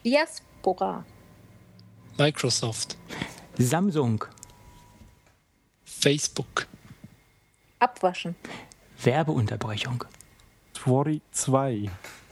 Diaspora. Microsoft. Samsung. Facebook. Abwaschen. Werbeunterbrechung. Twori 2.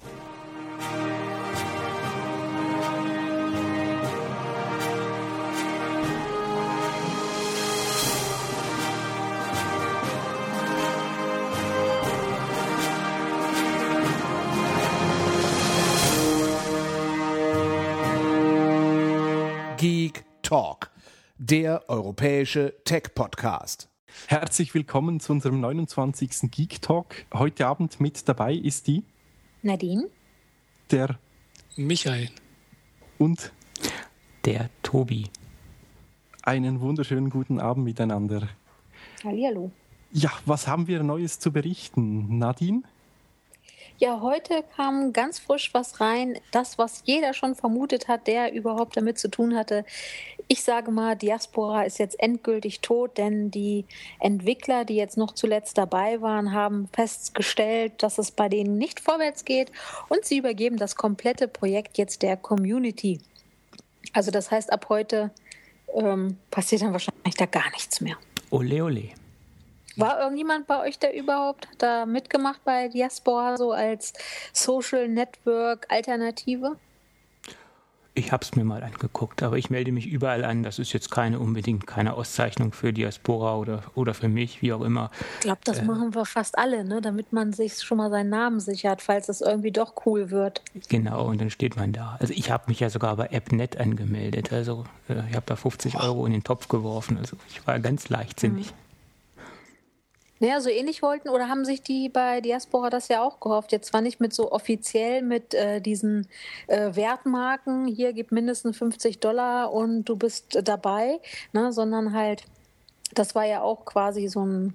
Geek Talk, der europäische Tech-Podcast. Herzlich willkommen zu unserem 29. Geek Talk. Heute Abend mit dabei ist die Nadine. Der Michael. und Der Tobi. einen wunderschönen guten Abend miteinander. Hallihallo. Ja, was haben wir Neues zu berichten? Nadine? Ja, heute kam ganz frisch was rein. Das, was jeder schon vermutet hat, der überhaupt damit zu tun hatte. Ich sage mal, Diaspora ist jetzt endgültig tot, denn die Entwickler, die jetzt noch zuletzt dabei waren, haben festgestellt, dass es bei denen nicht vorwärts geht und sie übergeben das komplette Projekt jetzt der Community. Also das heißt, ab heute passiert dann wahrscheinlich da gar nichts mehr. Ole, ole. War irgendjemand bei euch, der überhaupt da mitgemacht bei Diaspora, so als Social Network Alternative? Ich habe es mir mal angeguckt, aber ich melde mich überall an. Das ist jetzt unbedingt keine Auszeichnung für Diaspora oder für mich, wie auch immer. Ich glaube, das machen wir fast alle, ne? Damit man sich schon mal seinen Namen sichert, falls es irgendwie doch cool wird. Genau, und dann steht man da. Also ich habe mich ja sogar bei AppNet angemeldet. Also ich habe da 50 € in den Topf geworfen. Also ich war ganz leichtsinnig. Naja, so ähnlich wollten oder haben sich die bei Diaspora das ja auch gehofft. Jetzt zwar nicht mit so offiziell mit diesen Wertmarken, hier gib mindestens $50 und du bist dabei, ne, sondern halt, das war ja auch quasi so ein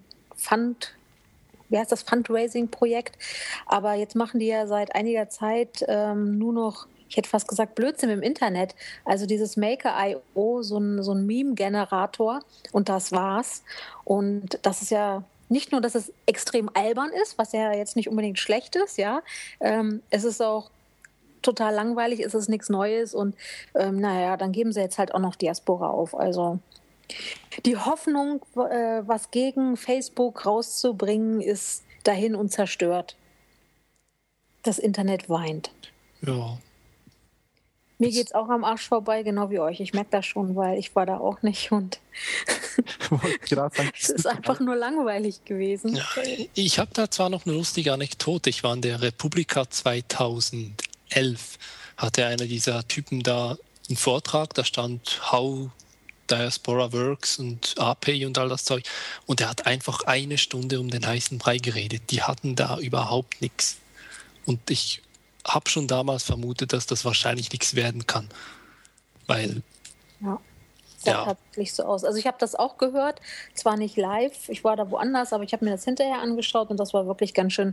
Fundraising-Projekt. Aber jetzt machen die ja seit einiger Zeit nur noch, ich hätte fast gesagt, Blödsinn im Internet. Also dieses Maker.io, so ein Meme-Generator und das war's. Und das ist ja nicht nur, dass es extrem albern ist, was ja jetzt nicht unbedingt schlecht ist, ja. Es ist auch total langweilig, es ist nichts Neues und dann geben sie jetzt halt auch noch Diaspora auf. Also die Hoffnung, was gegen Facebook rauszubringen, ist dahin und zerstört. Das Internet weint. Ja. Mir geht's auch am Arsch vorbei, genau wie euch. Ich merke das schon, weil ich war da auch nicht und es ist einfach nur langweilig gewesen. Ja, ich habe da zwar noch eine lustige Anekdote. Ich war in der Republika 2011. Hatte einer dieser Typen da einen Vortrag, da stand How Diaspora Works und API und all das Zeug. Und er hat einfach 1 Stunde um den heißen Brei geredet. Die hatten da überhaupt nichts. Und ich habe schon damals vermutet, dass das wahrscheinlich nichts werden kann. Weil Sieht tatsächlich so aus. Also ich habe das auch gehört, zwar nicht live, ich war da woanders, aber ich habe mir das hinterher angeschaut und das war wirklich ganz schön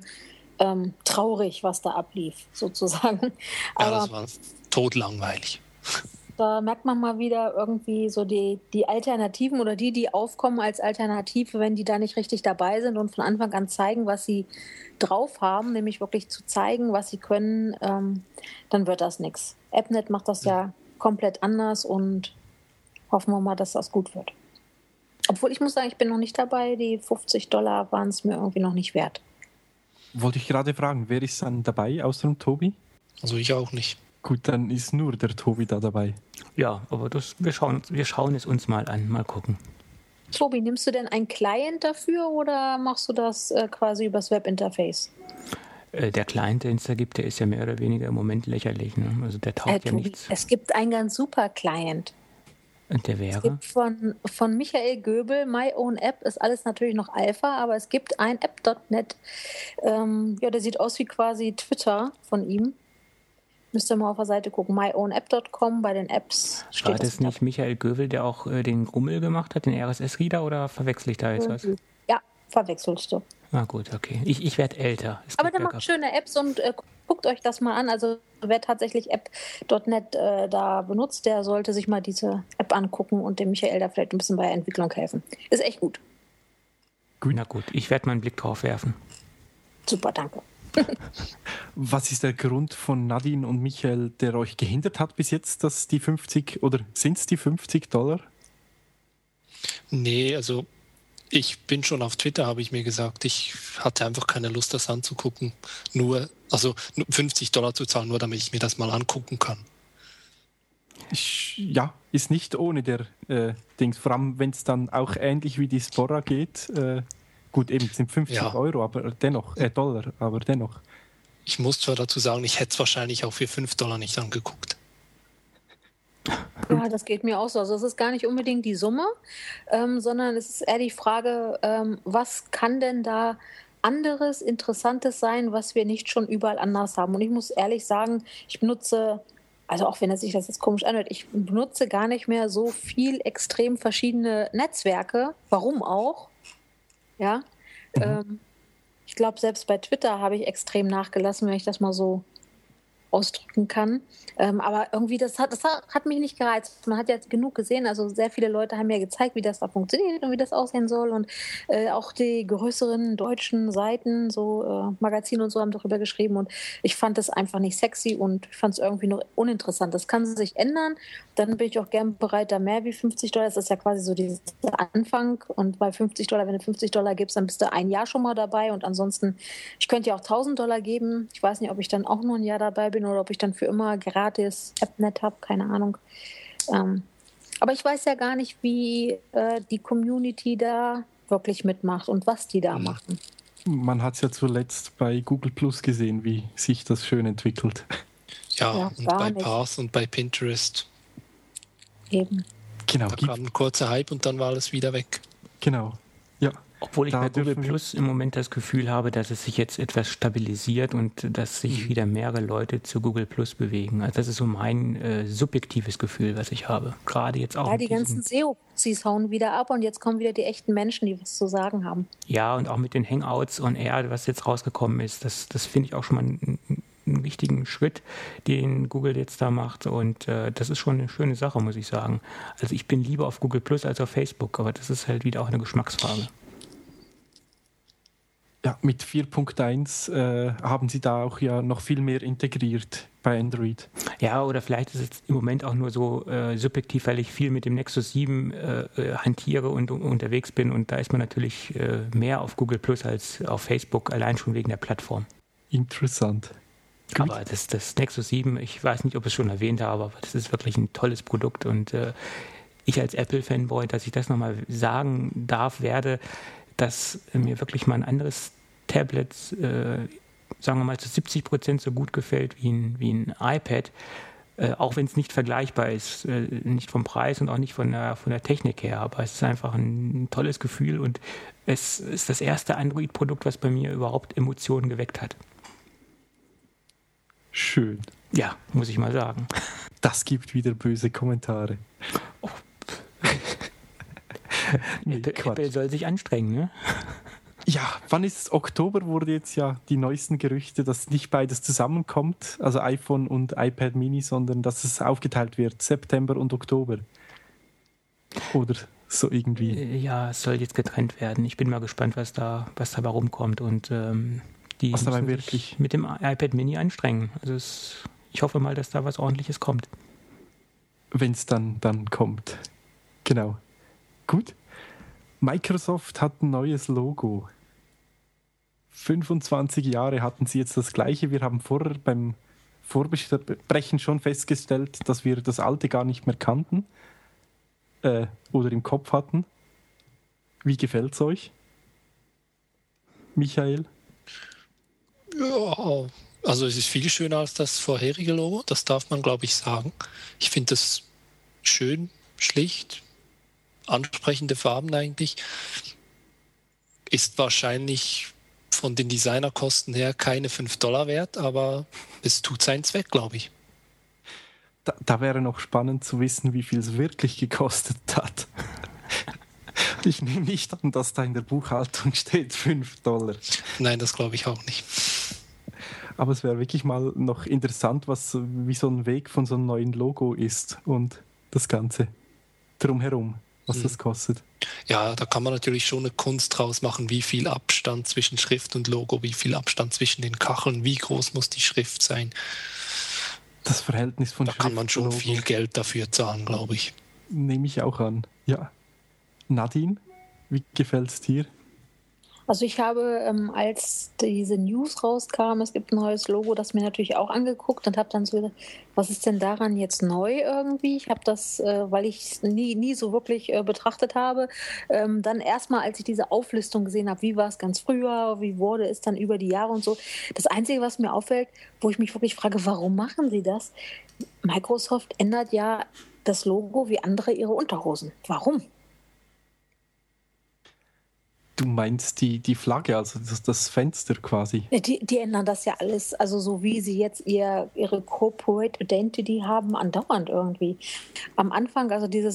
traurig, was da ablief, sozusagen. Ja, aber das war todlangweilig. Da merkt man mal wieder irgendwie so die Alternativen oder die aufkommen als Alternative, wenn die da nicht richtig dabei sind und von Anfang an zeigen, was sie drauf haben, nämlich wirklich zu zeigen, was sie können, dann wird das nichts. AppNet macht das ja komplett anders und hoffen wir mal, dass das gut wird. Obwohl ich muss sagen, ich bin noch nicht dabei, die $50 waren es mir irgendwie noch nicht wert. Wollte ich gerade fragen, wer ist dann dabei, außer dem Tobi? Also ich auch nicht. Gut, dann ist nur der Tobi da dabei. Ja, aber wir schauen es uns mal an, mal gucken. Tobi, nimmst du denn einen Client dafür oder machst du das quasi übers Webinterface? Der Client, den es da gibt, der ist ja mehr oder weniger im Moment lächerlich. Ne? Also der taugt ja Tobi, nichts. es gibt einen ganz super Client. Und der wäre? Es gibt von Michael Göbel, My Own App, ist alles natürlich noch Alpha, aber es gibt ein App.net. Der sieht aus wie quasi Twitter von ihm. Müsst ihr mal auf der Seite gucken, myownApp.com, bei den Apps steht War das nicht Michael Göbel, der auch den Grummel gemacht hat, den RSS-Reader, oder verwechsel ich da jetzt was? Ja, verwechselst du. Na gut, okay. Ich werde älter. Aber der macht schöne Apps und guckt euch das mal an. Also wer tatsächlich App.net da benutzt, der sollte sich mal diese App angucken und dem Michael da vielleicht ein bisschen bei der Entwicklung helfen. Ist echt gut. Na gut, ich werde mal einen Blick drauf werfen. Super, danke. Was ist der Grund von Nadine und Michael, der euch gehindert hat bis jetzt, dass die 50 oder sind es die $50? Nee, also ich bin schon auf Twitter, habe ich mir gesagt. Ich hatte einfach keine Lust, das anzugucken. Nur $50 zu zahlen, nur damit ich mir das mal angucken kann. Ja, ist nicht ohne der Dings. Vor allem, wenn es dann auch ähnlich wie die Spora geht. Gut, eben sind 50 Euro, aber dennoch, Dollar, aber dennoch. Ich muss zwar dazu sagen, ich hätte es wahrscheinlich auch für $5 nicht angeguckt. Ja, das geht mir auch so. Also es ist gar nicht unbedingt die Summe, sondern es ist eher die Frage, was kann denn da anderes, Interessantes sein, was wir nicht schon überall anders haben. Und ich muss ehrlich sagen, ich benutze, also auch wenn sich das jetzt komisch anhört, ich benutze gar nicht mehr so viel extrem verschiedene Netzwerke. Warum auch? Ja. Ich glaube, selbst bei Twitter habe ich extrem nachgelassen, wenn ich das mal so ausdrücken kann. Aber irgendwie, das hat mich nicht gereizt. Man hat ja genug gesehen, also sehr viele Leute haben mir gezeigt, wie das da funktioniert und wie das aussehen soll und auch die größeren deutschen Seiten, so Magazine und so haben darüber geschrieben und ich fand das einfach nicht sexy und ich fand es irgendwie nur uninteressant. Das kann sich ändern, dann bin ich auch gern bereit, da mehr wie $50, das ist ja quasi so dieser Anfang und bei $50, wenn du $50 gibst, dann bist du ein Jahr schon mal dabei und ansonsten, ich könnte ja auch $1.000 geben, ich weiß nicht, ob ich dann auch nur ein Jahr dabei bin oder ob ich dann für immer gratis AppNet habe, keine Ahnung. Aber ich weiß ja gar nicht, wie die Community da wirklich mitmacht und was die da machen. Man hat es ja zuletzt bei Google Plus gesehen, wie sich das schön entwickelt. Ja, und bei Path und bei Pinterest. Eben. Genau. Da kam ein kurzer Hype und dann war alles wieder weg. Genau, ja. Obwohl ich bei Google Plus im Moment das Gefühl habe, dass es sich jetzt etwas stabilisiert und dass sich wieder mehrere Leute zu Google Plus bewegen. Also das ist so mein subjektives Gefühl, was ich habe. Gerade jetzt auch. Ja, die ganzen SEO-Pupsis hauen wieder ab und jetzt kommen wieder die echten Menschen, die was zu sagen haben. Ja, und auch mit den Hangouts on Air, was jetzt rausgekommen ist, das finde ich auch schon mal einen wichtigen Schritt, den Google jetzt da macht und das ist schon eine schöne Sache, muss ich sagen. Also ich bin lieber auf Google Plus als auf Facebook, aber das ist halt wieder auch eine Geschmacksfrage. Ja, mit 4.1 haben sie da auch ja noch viel mehr integriert bei Android. Ja, oder vielleicht ist es im Moment auch nur so subjektiv, weil ich viel mit dem Nexus 7 hantiere und unterwegs bin und da ist man natürlich mehr auf Google Plus als auf Facebook, allein schon wegen der Plattform. Interessant. Gut. Aber das Nexus 7, ich weiß nicht, ob ich es schon erwähnt habe, aber das ist wirklich ein tolles Produkt und ich als Apple-Fanboy, dass ich das nochmal sagen darf, werde, dass mir wirklich mal ein anderes Tablet, sagen wir mal zu 70% so gut gefällt wie ein iPad, auch wenn es nicht vergleichbar ist, nicht vom Preis und auch nicht von der Technik her, aber es ist einfach ein tolles Gefühl und es ist das erste Android-Produkt, was bei mir überhaupt Emotionen geweckt hat. Schön. Ja, muss ich mal sagen. Das gibt wieder böse Kommentare. Oh. Apple soll sich anstrengen, ne? Ja, wann ist es? Oktober wurde jetzt ja die neuesten Gerüchte, dass nicht beides zusammenkommt, also iPhone und iPad Mini, sondern dass es aufgeteilt wird, September und Oktober. Oder so irgendwie. Ja, es soll jetzt getrennt werden. Ich bin mal gespannt, was dabei rumkommt und die was dabei müssen wirklich sich mit dem iPad Mini anstrengen. Also ich hoffe mal, dass da was Ordentliches kommt. Wenn es dann kommt. Genau. Gut. Microsoft hat ein neues Logo. 25 Jahre hatten sie jetzt das gleiche. Wir haben vorher beim Vorbesprechen schon festgestellt, dass wir das alte gar nicht mehr kannten oder im Kopf hatten. Wie gefällt es euch? Michael? Ja, also es ist viel schöner als das vorherige Logo, das darf man, glaube ich, sagen. Ich finde es schön, schlicht, ansprechende Farben eigentlich. Ist wahrscheinlich von den Designerkosten her keine $5 wert, aber es tut seinen Zweck, glaube ich. Da wäre noch spannend zu wissen, wie viel es wirklich gekostet hat. Ich nehme nicht an, dass da in der Buchhaltung steht $5. Nein, das glaube ich auch nicht. Aber es wäre wirklich mal noch interessant, wie so ein Weg von so einem neuen Logo ist und das Ganze drumherum. was das kostet. Ja, da kann man natürlich schon eine Kunst draus machen, wie viel Abstand zwischen Schrift und Logo, wie viel Abstand zwischen den Kacheln, wie groß muss die Schrift sein. Das Verhältnis von Da Schrift kann man schon und Logo viel Geld dafür zahlen, glaube ich. nehme ich auch an. Ja. Nadine, wie gefällt es dir? Also ich habe, als diese News rauskam, es gibt ein neues Logo, das mir natürlich auch angeguckt und habe dann so gedacht, was ist denn daran jetzt neu irgendwie? Ich habe das, weil ich es nie so wirklich betrachtet habe, dann erstmal, als ich diese Auflistung gesehen habe, wie war es ganz früher, wie wurde es dann über die Jahre und so. Das Einzige, was mir auffällt, wo ich mich wirklich frage, warum machen sie das? Microsoft ändert ja das Logo wie andere ihre Unterhosen. Warum? Du meinst die Flagge, also das Fenster quasi. Die ändern das ja alles, also so wie sie jetzt ihre Corporate Identity haben, andauernd irgendwie. Am Anfang, also dieser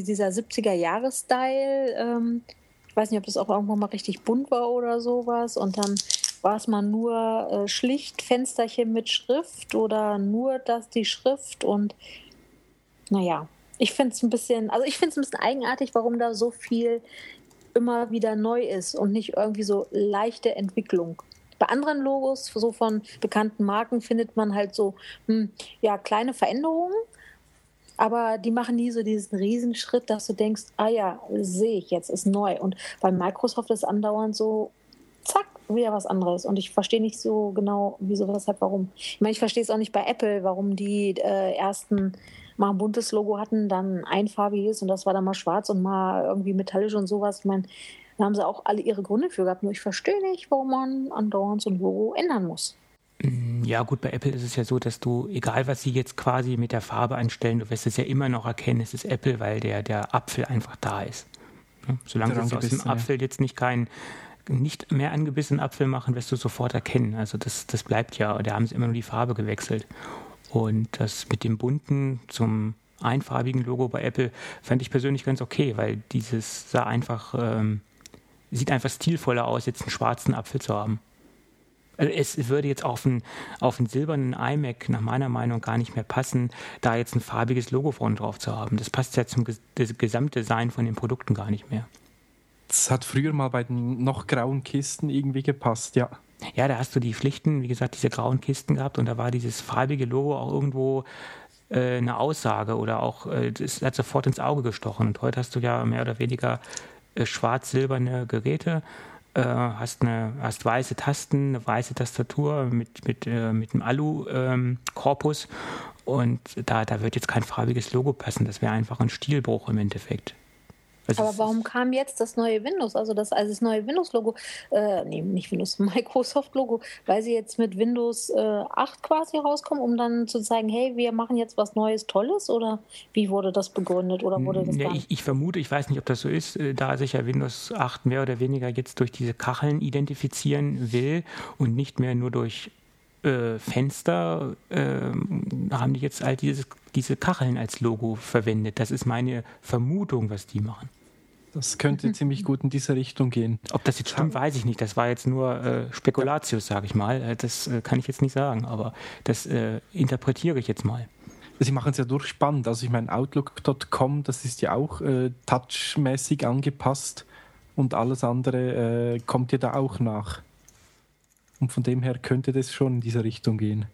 70er-Jahres-Style, ich weiß nicht, ob das auch irgendwann mal richtig bunt war oder sowas, und dann war es mal nur schlicht Fensterchen mit Schrift oder nur die Schrift, und naja, ich finde es ein bisschen eigenartig, warum da so viel immer wieder neu ist und nicht irgendwie so leichte Entwicklung. Bei anderen Logos, so von bekannten Marken, findet man halt so kleine Veränderungen, aber die machen nie so diesen Riesenschritt, dass du denkst, ah ja, sehe ich jetzt, ist neu. Und bei Microsoft ist andauernd so, zack, wieder was anderes. Und ich verstehe nicht so genau, wieso, weshalb, warum. Ich meine, ich verstehe es auch nicht bei Apple, warum die ersten mal ein buntes Logo hatten, dann einfarbiges, und das war dann mal schwarz und mal irgendwie metallisch und sowas. Ich meine, da haben sie auch alle ihre Gründe für gehabt. Nur ich verstehe nicht, warum man andauernd so ein Logo ändern muss. Ja gut, bei Apple ist es ja so, dass du, egal was sie jetzt quasi mit der Farbe anstellen, du wirst es ja immer noch erkennen, es ist Apple, weil der Apfel einfach da ist. Solange sie aus dem Apfel jetzt nicht mehr angebissenen Apfel machen, wirst du sofort erkennen. Also das bleibt ja, da haben sie immer nur die Farbe gewechselt. Und das mit dem bunten zum einfarbigen Logo bei Apple fand ich persönlich ganz okay, weil dieses sieht einfach stilvoller aus, jetzt einen schwarzen Apfel zu haben. Also es würde jetzt auf einen silbernen iMac nach meiner Meinung gar nicht mehr passen, da jetzt ein farbiges Logo vorne drauf zu haben. Das passt ja zum Gesamtdesign von den Produkten gar nicht mehr. Das hat früher mal bei den noch grauen Kisten irgendwie gepasst, ja. Ja, da hast du die schlichten, wie gesagt, diese grauen Kisten gehabt, und da war dieses farbige Logo auch irgendwo eine Aussage oder auch, das hat sofort ins Auge gestochen. Und heute hast du ja mehr oder weniger schwarz-silberne Geräte, hast weiße Tasten, eine weiße Tastatur mit einem Alu-Korpus, und da wird jetzt kein farbiges Logo passen. Das wäre einfach ein Stilbruch im Endeffekt. Also aber warum kam jetzt das neue Windows, also das neue Windows-Logo, nicht Windows, Microsoft-Logo, weil sie jetzt mit Windows 8 quasi rauskommen, um dann zu zeigen, hey, wir machen jetzt was Neues, Tolles, oder wie wurde das begründet, oder wurde das ich vermute, ich weiß nicht, ob das so ist, da sich ja Windows 8 mehr oder weniger jetzt durch diese Kacheln identifizieren will und nicht mehr nur durch Fenster, haben die jetzt all diese Kacheln als Logo verwendet. Das ist meine Vermutung, was die machen. Das könnte ziemlich gut in diese Richtung gehen. Ob das jetzt stimmt, weiß ich nicht. Das war jetzt nur Spekulatius, sage ich mal. Das kann ich jetzt nicht sagen, aber das interpretiere ich jetzt mal. Sie machen es ja durchspannend. Also ich meine, Outlook.com, das ist ja auch touchmäßig angepasst, und alles andere kommt ja da auch nach. Und von dem her könnte das schon in diese Richtung gehen.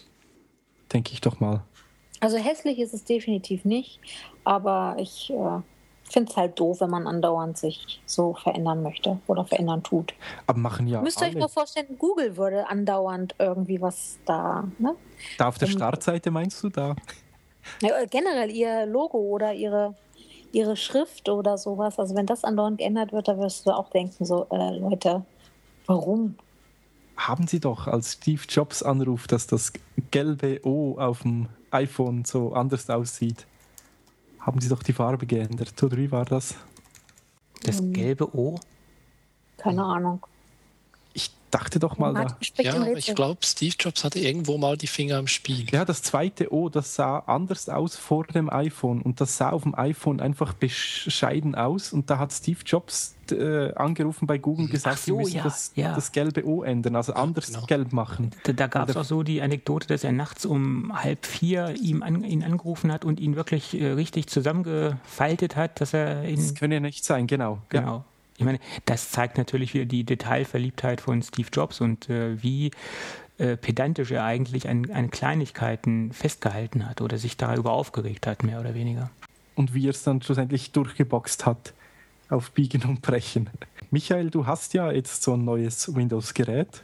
Denke ich doch mal. Also hässlich ist es definitiv nicht, aber ich finde es halt doof, wenn man andauernd sich so verändern möchte oder verändern tut. Aber machen ja Müsst ihr euch mal vorstellen, Google würde andauernd irgendwie was da, ne? Da auf der Startseite meinst du da? Ja, generell ihr Logo oder ihre Schrift oder sowas. Also wenn das andauernd geändert wird, dann wirst du auch denken, so, Leute, warum? Haben Sie doch, als Steve Jobs anruft, dass das gelbe O auf dem iPhone so anders aussieht. Haben Sie doch die Farbe geändert, oder wie war das? Das gelbe O? Keine Ahnung. dachte doch mal, ich glaube, Steve Jobs hatte irgendwo mal die Finger im Spiel. Ja, das zweite O, das sah anders aus vor dem iPhone und das sah auf dem iPhone einfach bescheiden aus und da hat Steve Jobs angerufen bei Google und gesagt, sie müssen das gelbe O ändern, also anders gelb machen. Da gab es auch so die Anekdote, dass er nachts um 3:30 ihn angerufen hat und ihn wirklich richtig zusammengefaltet hat, dass er das könne ja nicht sein, genau. Ja. Ich meine, das zeigt natürlich wieder die Detailverliebtheit von Steve Jobs und wie pedantisch er eigentlich an Kleinigkeiten festgehalten hat oder sich darüber aufgeregt hat, mehr oder weniger. Und wie er es dann schlussendlich durchgeboxt hat, auf Biegen und Brechen. Michael, du hast ja jetzt so ein neues Windows-Gerät.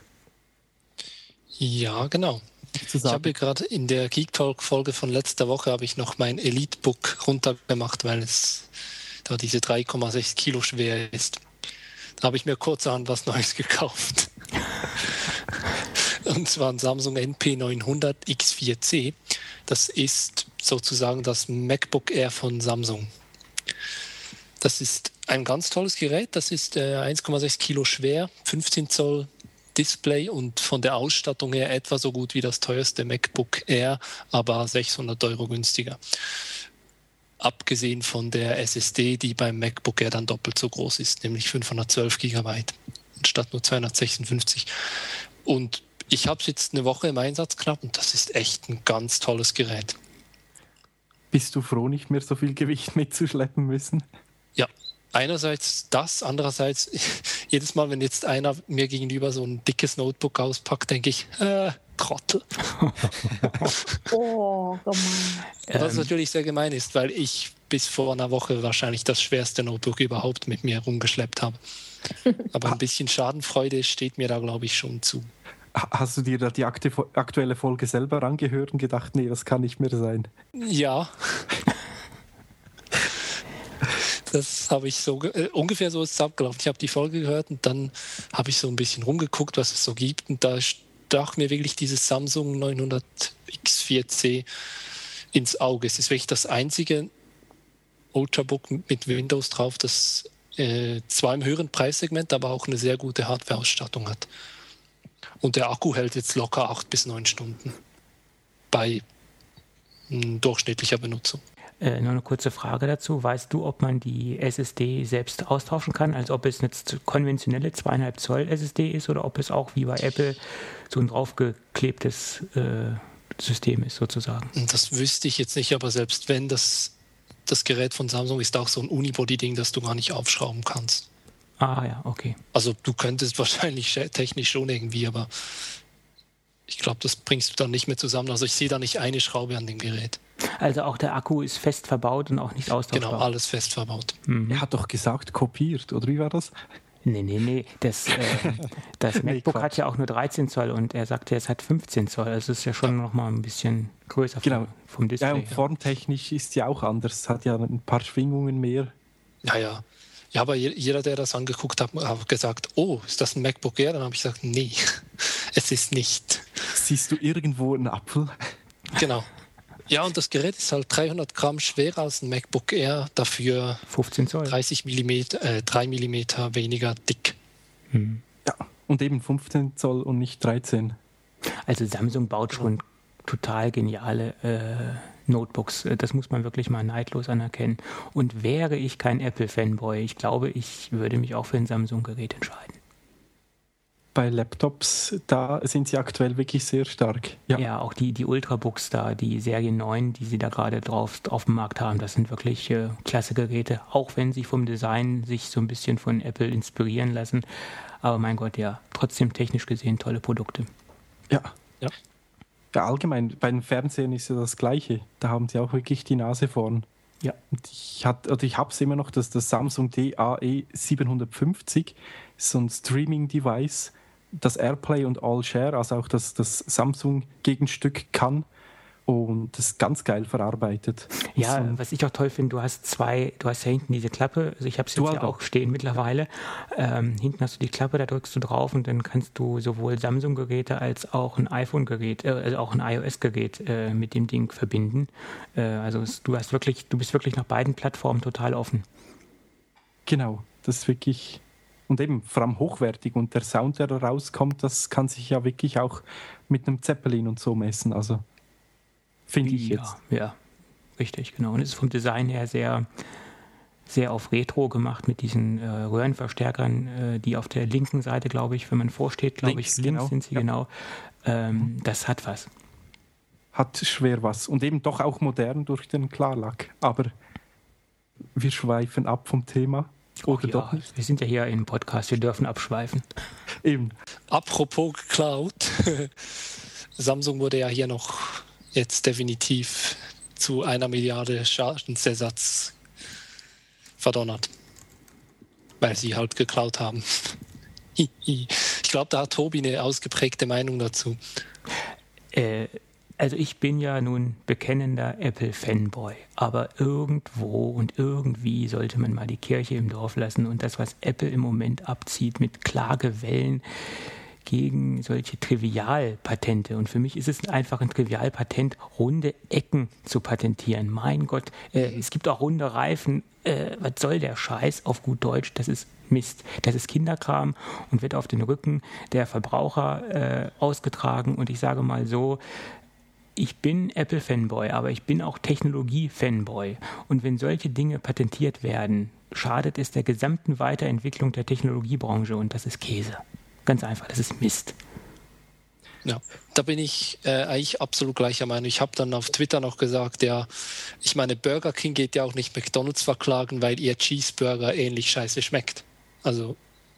Ja, genau. Ich habe gerade in der Geek Talk-Folge von letzter Woche habe ich noch mein Elitebook runtergemacht, weil es da diese 3,6 Kilo schwer ist. Da habe ich mir kurzerhand was Neues gekauft. Und zwar ein Samsung NP900 X4C. Das ist sozusagen das MacBook Air von Samsung. Das ist ein ganz tolles Gerät. Das ist 1,6 Kilo schwer, 15 Zoll Display und von der Ausstattung her etwa so gut wie das teuerste MacBook Air, aber 600 Euro günstiger. Abgesehen von der SSD, die beim MacBook Air dann doppelt so groß ist, nämlich 512 GB statt nur 256. Und ich habe es jetzt eine Woche im Einsatz knapp und das ist echt ein ganz tolles Gerät. Bist du froh, nicht mehr so viel Gewicht mitzuschleppen müssen? Ja, einerseits das, andererseits jedes Mal, wenn jetzt einer mir gegenüber so ein dickes Notebook auspackt, denke ich, Trottel. Oh, gemein. Was natürlich sehr gemein ist, weil ich bis vor einer Woche wahrscheinlich das schwerste Notebook überhaupt mit mir rumgeschleppt habe. Aber ein bisschen Schadenfreude steht mir da, glaube ich, schon zu. Hast du dir da die aktuelle Folge selber angehört und gedacht, nee, das kann nicht mehr sein? Ja. Das habe ich so, ungefähr so ist es abgelaufen. Ich habe die Folge gehört und dann habe ich so ein bisschen rumgeguckt, was es so gibt. Und da stach mir wirklich dieses Samsung 900 X4C ins Auge. Es ist wirklich das einzige Ultrabook mit Windows drauf, das zwar im höheren Preissegment, aber auch eine sehr gute Hardware-Ausstattung hat. Und der Akku hält jetzt locker 8 bis 9 Stunden bei durchschnittlicher Benutzung. Noch eine kurze Frage dazu. Weißt du, ob man die SSD selbst austauschen kann? Also ob es eine konventionelle 2,5 Zoll SSD ist oder ob es auch wie bei Apple so ein draufgeklebtes System ist sozusagen? Das wüsste ich jetzt nicht, aber selbst wenn das Gerät von Samsung ist auch so ein Unibody-Ding, das du gar nicht aufschrauben kannst. Ah ja, okay. Also du könntest wahrscheinlich technisch schon irgendwie, aber ich glaube, das bringst du dann nicht mehr zusammen. Also ich sehe da nicht eine Schraube an dem Gerät. Also auch der Akku ist fest verbaut und auch nicht austauschbar? Genau, alles fest verbaut. Mhm. Er hat doch gesagt, kopiert, oder wie war das? Nee. Das MacBook hat ja auch nur 13 Zoll und er sagte, es hat 15 Zoll. Also es ist ja schon noch mal ein bisschen größer vom Display. Ja, und formtechnisch ist ja auch anders. Es hat ja ein paar Schwingungen mehr. Ja, aber jeder, der das angeguckt hat, hat gesagt, oh, ist das ein MacBook Air? Dann habe ich gesagt, nee, es ist nicht. Siehst du irgendwo einen Apfel? Genau. Ja, und das Gerät ist halt 300 Gramm schwerer als ein MacBook Air, dafür 15 Zoll. 3 mm weniger dick. Ja, und eben 15 Zoll und nicht 13. Also Samsung baut schon total geniale Notebooks. Das muss man wirklich mal neidlos anerkennen. Und wäre ich kein Apple-Fanboy, ich glaube, ich würde mich auch für ein Samsung-Gerät entscheiden. Bei Laptops, da sind sie aktuell wirklich sehr stark. Ja, auch die Ultrabooks da, die Serie 9, die sie da gerade auf dem Markt haben, das sind wirklich klasse Geräte, auch wenn sie vom Design sich so ein bisschen von Apple inspirieren lassen. Aber mein Gott, ja, trotzdem technisch gesehen tolle Produkte. Ja, allgemein, bei den Fernsehern ist ja das Gleiche. Da haben sie auch wirklich die Nase vorn. Ja. Und ich habe es immer noch, das Samsung DAE 750, so ein Streaming-Device, das AirPlay und All Share, also auch das Samsung-Gegenstück kann. Und das ist ganz geil verarbeitet. Ja, was ich auch toll finde, du hast ja hinten diese Klappe, also ich habe es jetzt ja auch stehen mittlerweile. Hinten hast du die Klappe, da drückst du drauf und dann kannst du sowohl Samsung-Geräte als auch ein iPhone-Gerät, also auch ein iOS-Gerät mit dem Ding verbinden. Also du bist wirklich nach beiden Plattformen total offen. Genau, das ist wirklich. Und eben vor allem hochwertig. Und der Sound, der da rauskommt, das kann sich ja wirklich auch mit einem Zeppelin und so messen. Also finde ich jetzt. Ja, richtig, genau. Und es ist vom Design her sehr, sehr auf Retro gemacht mit diesen Röhrenverstärkern, die auf der linken Seite, glaube ich, wenn man vorsteht, glaube ich, links sind sie, genau. Das hat was. Hat schwer was. Und eben doch auch modern durch den Klarlack. Aber wir schweifen ab vom Thema. Oder doch nicht? Wir sind ja hier im Podcast, wir dürfen abschweifen. Eben. Apropos geklaut. Samsung wurde ja hier noch jetzt definitiv zu 1 Milliarde Schadensersatz verdonnert. Weil sie halt geklaut haben. Ich glaube, da hat Tobi eine ausgeprägte Meinung dazu. Also ich bin ja nun bekennender Apple-Fanboy, aber irgendwo und irgendwie sollte man mal die Kirche im Dorf lassen und das, was Apple im Moment abzieht mit Klagewellen gegen solche Trivialpatente. Und für mich ist es einfach ein Trivialpatent, runde Ecken zu patentieren. Mein Gott, es gibt auch runde Reifen. Was soll der Scheiß auf gut Deutsch? Das ist Mist. Das ist Kinderkram und wird auf den Rücken der Verbraucher ausgetragen. Und ich sage mal so, ich bin Apple-Fanboy, aber ich bin auch Technologie-Fanboy. Und wenn solche Dinge patentiert werden, schadet es der gesamten Weiterentwicklung der Technologiebranche. Und das ist Käse. Ganz einfach, das ist Mist. Ja, da bin ich eigentlich absolut gleicher Meinung. Ich habe dann auf Twitter noch gesagt, ja, ich meine, Burger King geht ja auch nicht McDonald's verklagen, weil ihr Cheeseburger ähnlich scheiße schmeckt. Also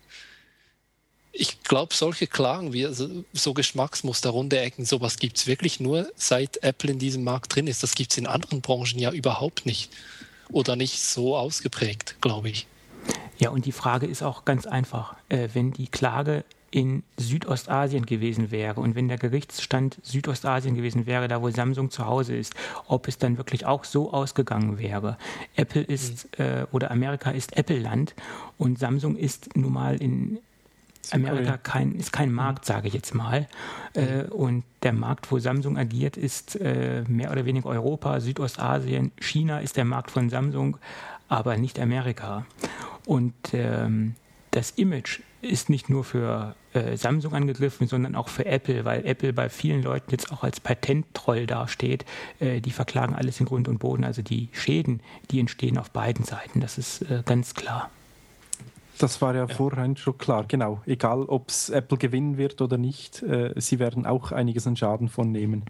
ich glaube, solche Klagen wie so Geschmacksmuster, runde Ecken, sowas gibt es wirklich nur, seit Apple in diesem Markt drin ist. Das gibt es in anderen Branchen ja überhaupt nicht. Oder nicht so ausgeprägt, glaube ich. Ja, und die Frage ist auch ganz einfach. Wenn die Klage in Südostasien gewesen wäre und wenn der Gerichtsstand Südostasien gewesen wäre, da wo Samsung zu Hause ist, ob es dann wirklich auch so ausgegangen wäre. Apple ist, oder Amerika ist Apple-Land und Samsung ist nun mal in Amerika kein Markt, sage ich jetzt mal. Und der Markt, wo Samsung agiert, ist mehr oder weniger Europa, Südostasien. China ist der Markt von Samsung, aber nicht Amerika. Und das Image ist nicht nur für Samsung angegriffen, sondern auch für Apple, weil Apple bei vielen Leuten jetzt auch als Patenttroll dasteht. Die verklagen alles in Grund und Boden. Also die Schäden, die entstehen auf beiden Seiten. Das ist ganz klar. Das war ja vorhin schon klar, genau. Egal, ob es Apple gewinnen wird oder nicht, sie werden auch einiges an Schaden von nehmen.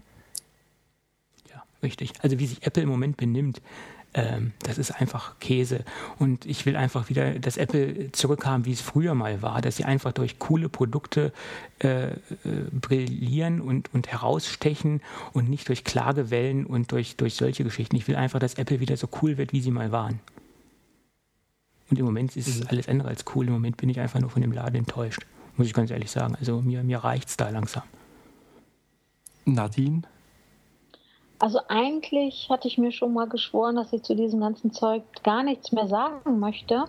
Ja, richtig. Also wie sich Apple im Moment benimmt, das ist einfach Käse. Und ich will einfach wieder, dass Apple zurückhaben, wie es früher mal war, dass sie einfach durch coole Produkte brillieren und herausstechen und nicht durch Klagewellen und durch solche Geschichten. Ich will einfach, dass Apple wieder so cool wird, wie sie mal waren. Und im Moment ist es alles andere als cool. Im Moment bin ich einfach nur von dem Laden enttäuscht. Muss ich ganz ehrlich sagen. Also mir reicht es da langsam. Nadine? Also eigentlich hatte ich mir schon mal geschworen, dass ich zu diesem ganzen Zeug gar nichts mehr sagen möchte.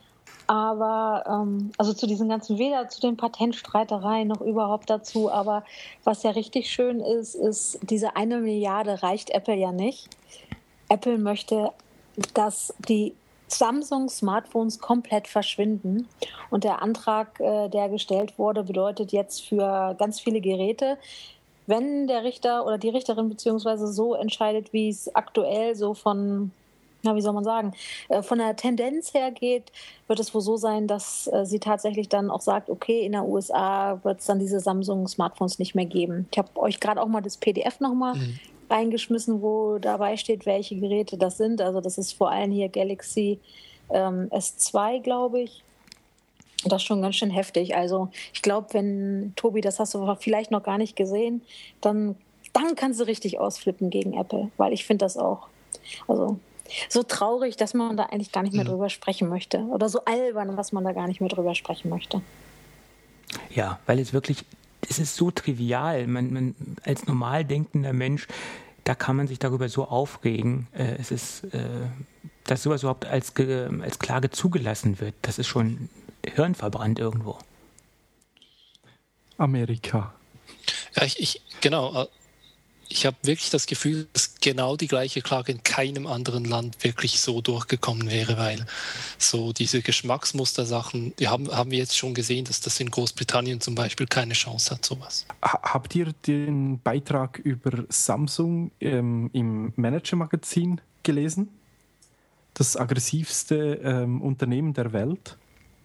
Aber, also zu diesen ganzen, weder zu den Patentstreitereien noch überhaupt dazu. Aber was ja richtig schön ist, diese 1 Milliarde reicht Apple ja nicht. Apple möchte, dass die Samsung-Smartphones komplett verschwinden. Und der Antrag, der gestellt wurde, bedeutet jetzt für ganz viele Geräte, wenn der Richter oder die Richterin beziehungsweise so entscheidet, wie es aktuell so von, wie soll man sagen, von der Tendenz her geht, wird es wohl so sein, dass sie tatsächlich dann auch sagt, okay, in der USA wird es dann diese Samsung-Smartphones nicht mehr geben. Ich habe euch gerade auch mal das PDF nochmal reingeschmissen, wo dabei steht, welche Geräte das sind. Also das ist vor allem hier Galaxy S2, glaube ich. Das ist schon ganz schön heftig. Also ich glaube, wenn, Tobi, das hast du vielleicht noch gar nicht gesehen, dann kannst du richtig ausflippen gegen Apple, weil ich finde das auch also so traurig, dass man da eigentlich gar nicht mehr drüber sprechen möchte. Oder so albern, dass man da gar nicht mehr drüber sprechen möchte. Ja, weil es ist so trivial. Man als normal denkender Mensch, da kann man sich darüber so aufregen. Es ist, dass sowas überhaupt als Klage zugelassen wird, das ist schon hirnverbrannt irgendwo. Amerika. Ja, genau. ich habe wirklich das Gefühl, dass genau die gleiche Klage in keinem anderen Land wirklich so durchgekommen wäre, weil so diese Geschmacksmuster-Sachen, haben wir jetzt schon gesehen, dass das in Großbritannien zum Beispiel keine Chance hat, sowas. Habt ihr den Beitrag über Samsung im Manager-Magazin gelesen? Das aggressivste Unternehmen der Welt?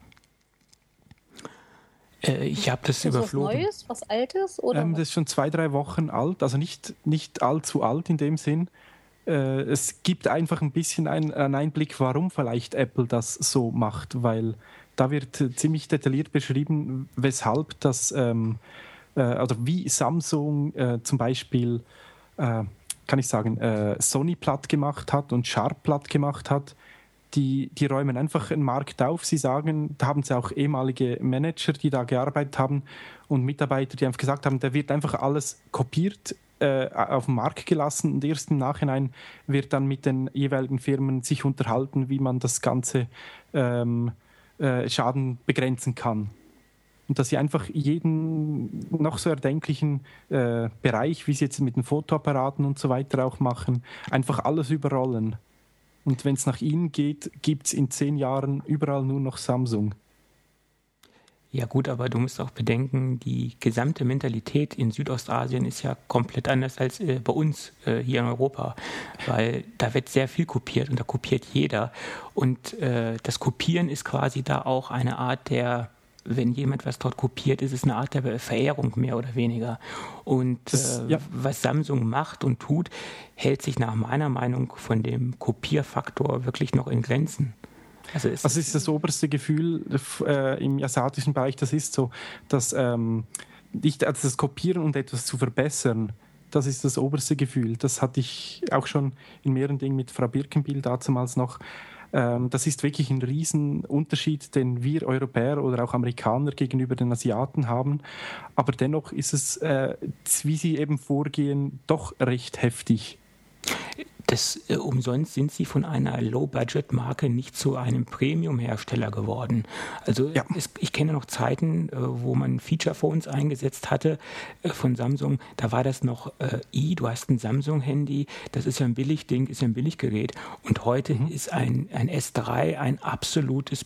Ich habe das überflogen. Was Neues, was Altes? Oder das ist schon 2-3 Wochen alt, also nicht allzu alt in dem Sinn. Es gibt einfach ein bisschen einen Einblick, warum vielleicht Apple das so macht, weil da wird ziemlich detailliert beschrieben, weshalb das, oder wie Samsung zum Beispiel, kann ich sagen, Sony platt gemacht hat und Sharp platt gemacht hat. Die räumen einfach einen Markt auf. Sie sagen, da haben sie auch ehemalige Manager, die da gearbeitet haben und Mitarbeiter, die einfach gesagt haben, da wird einfach alles kopiert, auf den Markt gelassen und erst im Nachhinein wird dann mit den jeweiligen Firmen sich unterhalten, wie man das ganze Schaden begrenzen kann. Und dass sie einfach jeden noch so erdenklichen Bereich, wie sie jetzt mit den Fotoapparaten und so weiter auch machen, einfach alles überrollen. Und wenn es nach ihnen geht, gibt es in 10 Jahren überall nur noch Samsung. Ja gut, aber du musst auch bedenken, die gesamte Mentalität in Südostasien ist ja komplett anders als bei uns hier in Europa, weil da wird sehr viel kopiert und da kopiert jeder. Und das Kopieren ist quasi da auch eine Art der, wenn jemand was dort kopiert, ist es eine Art der Verehrung mehr oder weniger. Und was Samsung macht und tut, hält sich nach meiner Meinung von dem Kopierfaktor wirklich noch in Grenzen. Also das ist das oberste Gefühl im asiatischen Bereich, das ist so, dass das Kopieren und etwas zu verbessern, das ist das oberste Gefühl. Das hatte ich auch schon in mehreren Dingen mit Frau Birkenbiel damals noch. Das ist wirklich ein Riesenunterschied, den wir Europäer oder auch Amerikaner gegenüber den Asiaten haben. Aber dennoch ist es, wie sie eben vorgehen, doch recht heftig. Umsonst sind sie von einer Low-Budget-Marke nicht zu einem Premium-Hersteller geworden. Also ja. Ich kenne noch Zeiten, wo man Feature-Phones eingesetzt hatte von Samsung. Da war das noch du hast ein Samsung-Handy, das ist ja ein Billigding, ist ja ein Billiggerät. Und heute ist ein S3 ein absolutes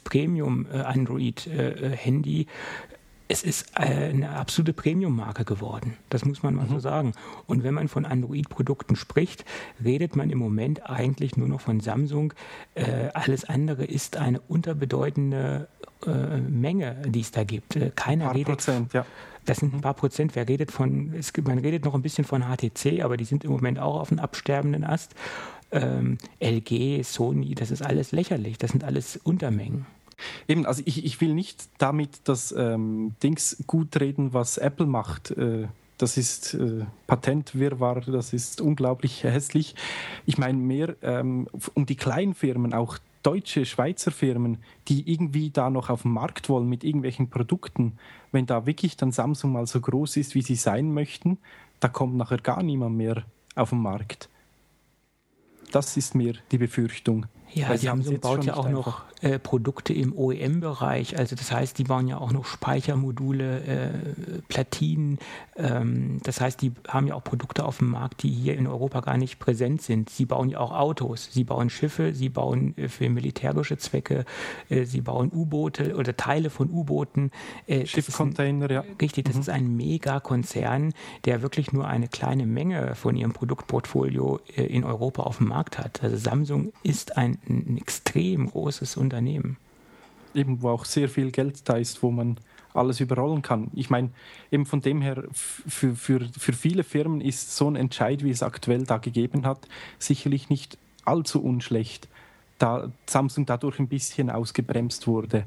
Premium-Android-Handy. Es ist eine absolute Premium-Marke geworden, das muss man mal so sagen. Und wenn man von Android-Produkten spricht, redet man im Moment eigentlich nur noch von Samsung. Alles andere ist eine unterbedeutende Menge, die es da gibt. Keiner redet Prozent, ja. Das sind ein paar Prozent. Man redet noch ein bisschen von HTC, aber die sind im Moment auch auf einem absterbenden Ast. LG, Sony, das ist alles lächerlich. Das sind alles Untermengen. Eben, also ich will nicht damit das Dings gut reden, was Apple macht. Das ist Patentwirrwarr, das ist unglaublich hässlich. Ich meine mehr um die kleinen Firmen, auch deutsche, Schweizer Firmen, die irgendwie da noch auf den Markt wollen mit irgendwelchen Produkten. Wenn da wirklich dann Samsung mal so groß ist, wie sie sein möchten, da kommt nachher gar niemand mehr auf den Markt. Das ist mir die Befürchtung. Ja, Samsung baut ja auch noch Produkte im OEM-Bereich. Also das heißt, die bauen ja auch noch Speichermodule, Platinen. Das heißt, die haben ja auch Produkte auf dem Markt, die hier in Europa gar nicht präsent sind. Sie bauen ja auch Autos, sie bauen Schiffe, sie bauen für militärische Zwecke, sie bauen U-Boote oder Teile von U-Booten. Schiffcontainer, ja. Richtig, das ist ein Megakonzern, der wirklich nur eine kleine Menge von ihrem Produktportfolio in Europa auf dem Markt hat. Also Samsung ist ein extrem großes Unternehmen. Eben, wo auch sehr viel Geld da ist, wo man alles überrollen kann. Ich meine, eben von dem her, für viele Firmen ist so ein Entscheid, wie es aktuell da gegeben hat, sicherlich nicht allzu unschlecht, da Samsung dadurch ein bisschen ausgebremst wurde.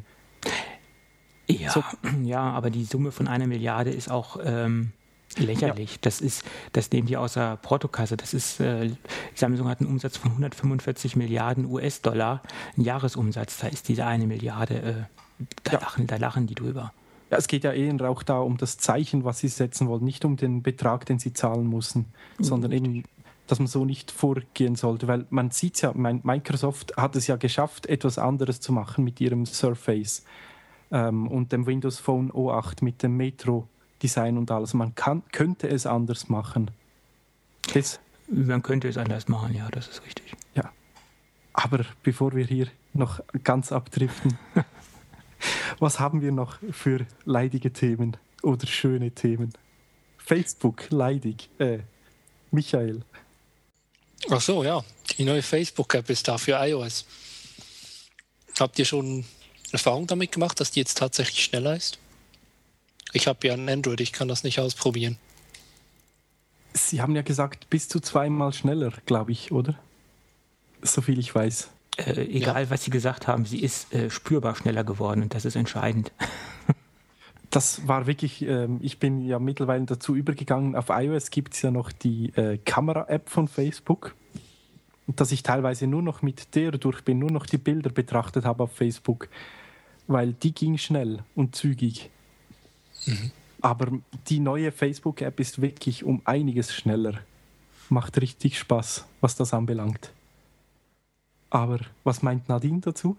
Ja, ja, aber die Summe von 1 Milliarde ist auch lächerlich. Ja. Das nehmen die aus der Portokasse. Samsung hat einen Umsatz von 145 Milliarden US-Dollar, ein Jahresumsatz. Da ist diese 1 Milliarde, da lachen die drüber. Ja, es geht ja eher auch da um das Zeichen, was sie setzen wollen, nicht um den Betrag, den sie zahlen müssen, sondern eben, dass man so nicht vorgehen sollte, weil man sieht ja, Microsoft hat es ja geschafft, etwas anderes zu machen mit ihrem Surface und dem Windows Phone O8 mit dem Metro Design und alles. Man könnte es anders machen. Man könnte es anders machen, ja, das ist richtig. Ja. Aber bevor wir hier noch ganz abdriften, was haben wir noch für leidige Themen oder schöne Themen? Facebook, leidig. Michael. Ach so, ja. Die neue Facebook-App ist da für iOS. Habt ihr schon Erfahrung damit gemacht, dass die jetzt tatsächlich schneller ist? Ich habe ja ein Android, ich kann das nicht ausprobieren. Sie haben ja gesagt, bis zu 2-mal schneller, glaube ich, oder? Soviel ich weiß. Egal, was Sie gesagt haben, sie ist spürbar schneller geworden und das ist entscheidend. Das war wirklich, ich bin ja mittlerweile dazu übergegangen, auf iOS gibt es ja noch die Kamera-App von Facebook. Und dass ich teilweise nur noch mit der durch bin, nur noch die Bilder betrachtet habe auf Facebook, weil die ging schnell und zügig. Mhm. Aber die neue Facebook-App ist wirklich um einiges schneller. Macht richtig Spaß, was das anbelangt. Aber was meint Nadine dazu?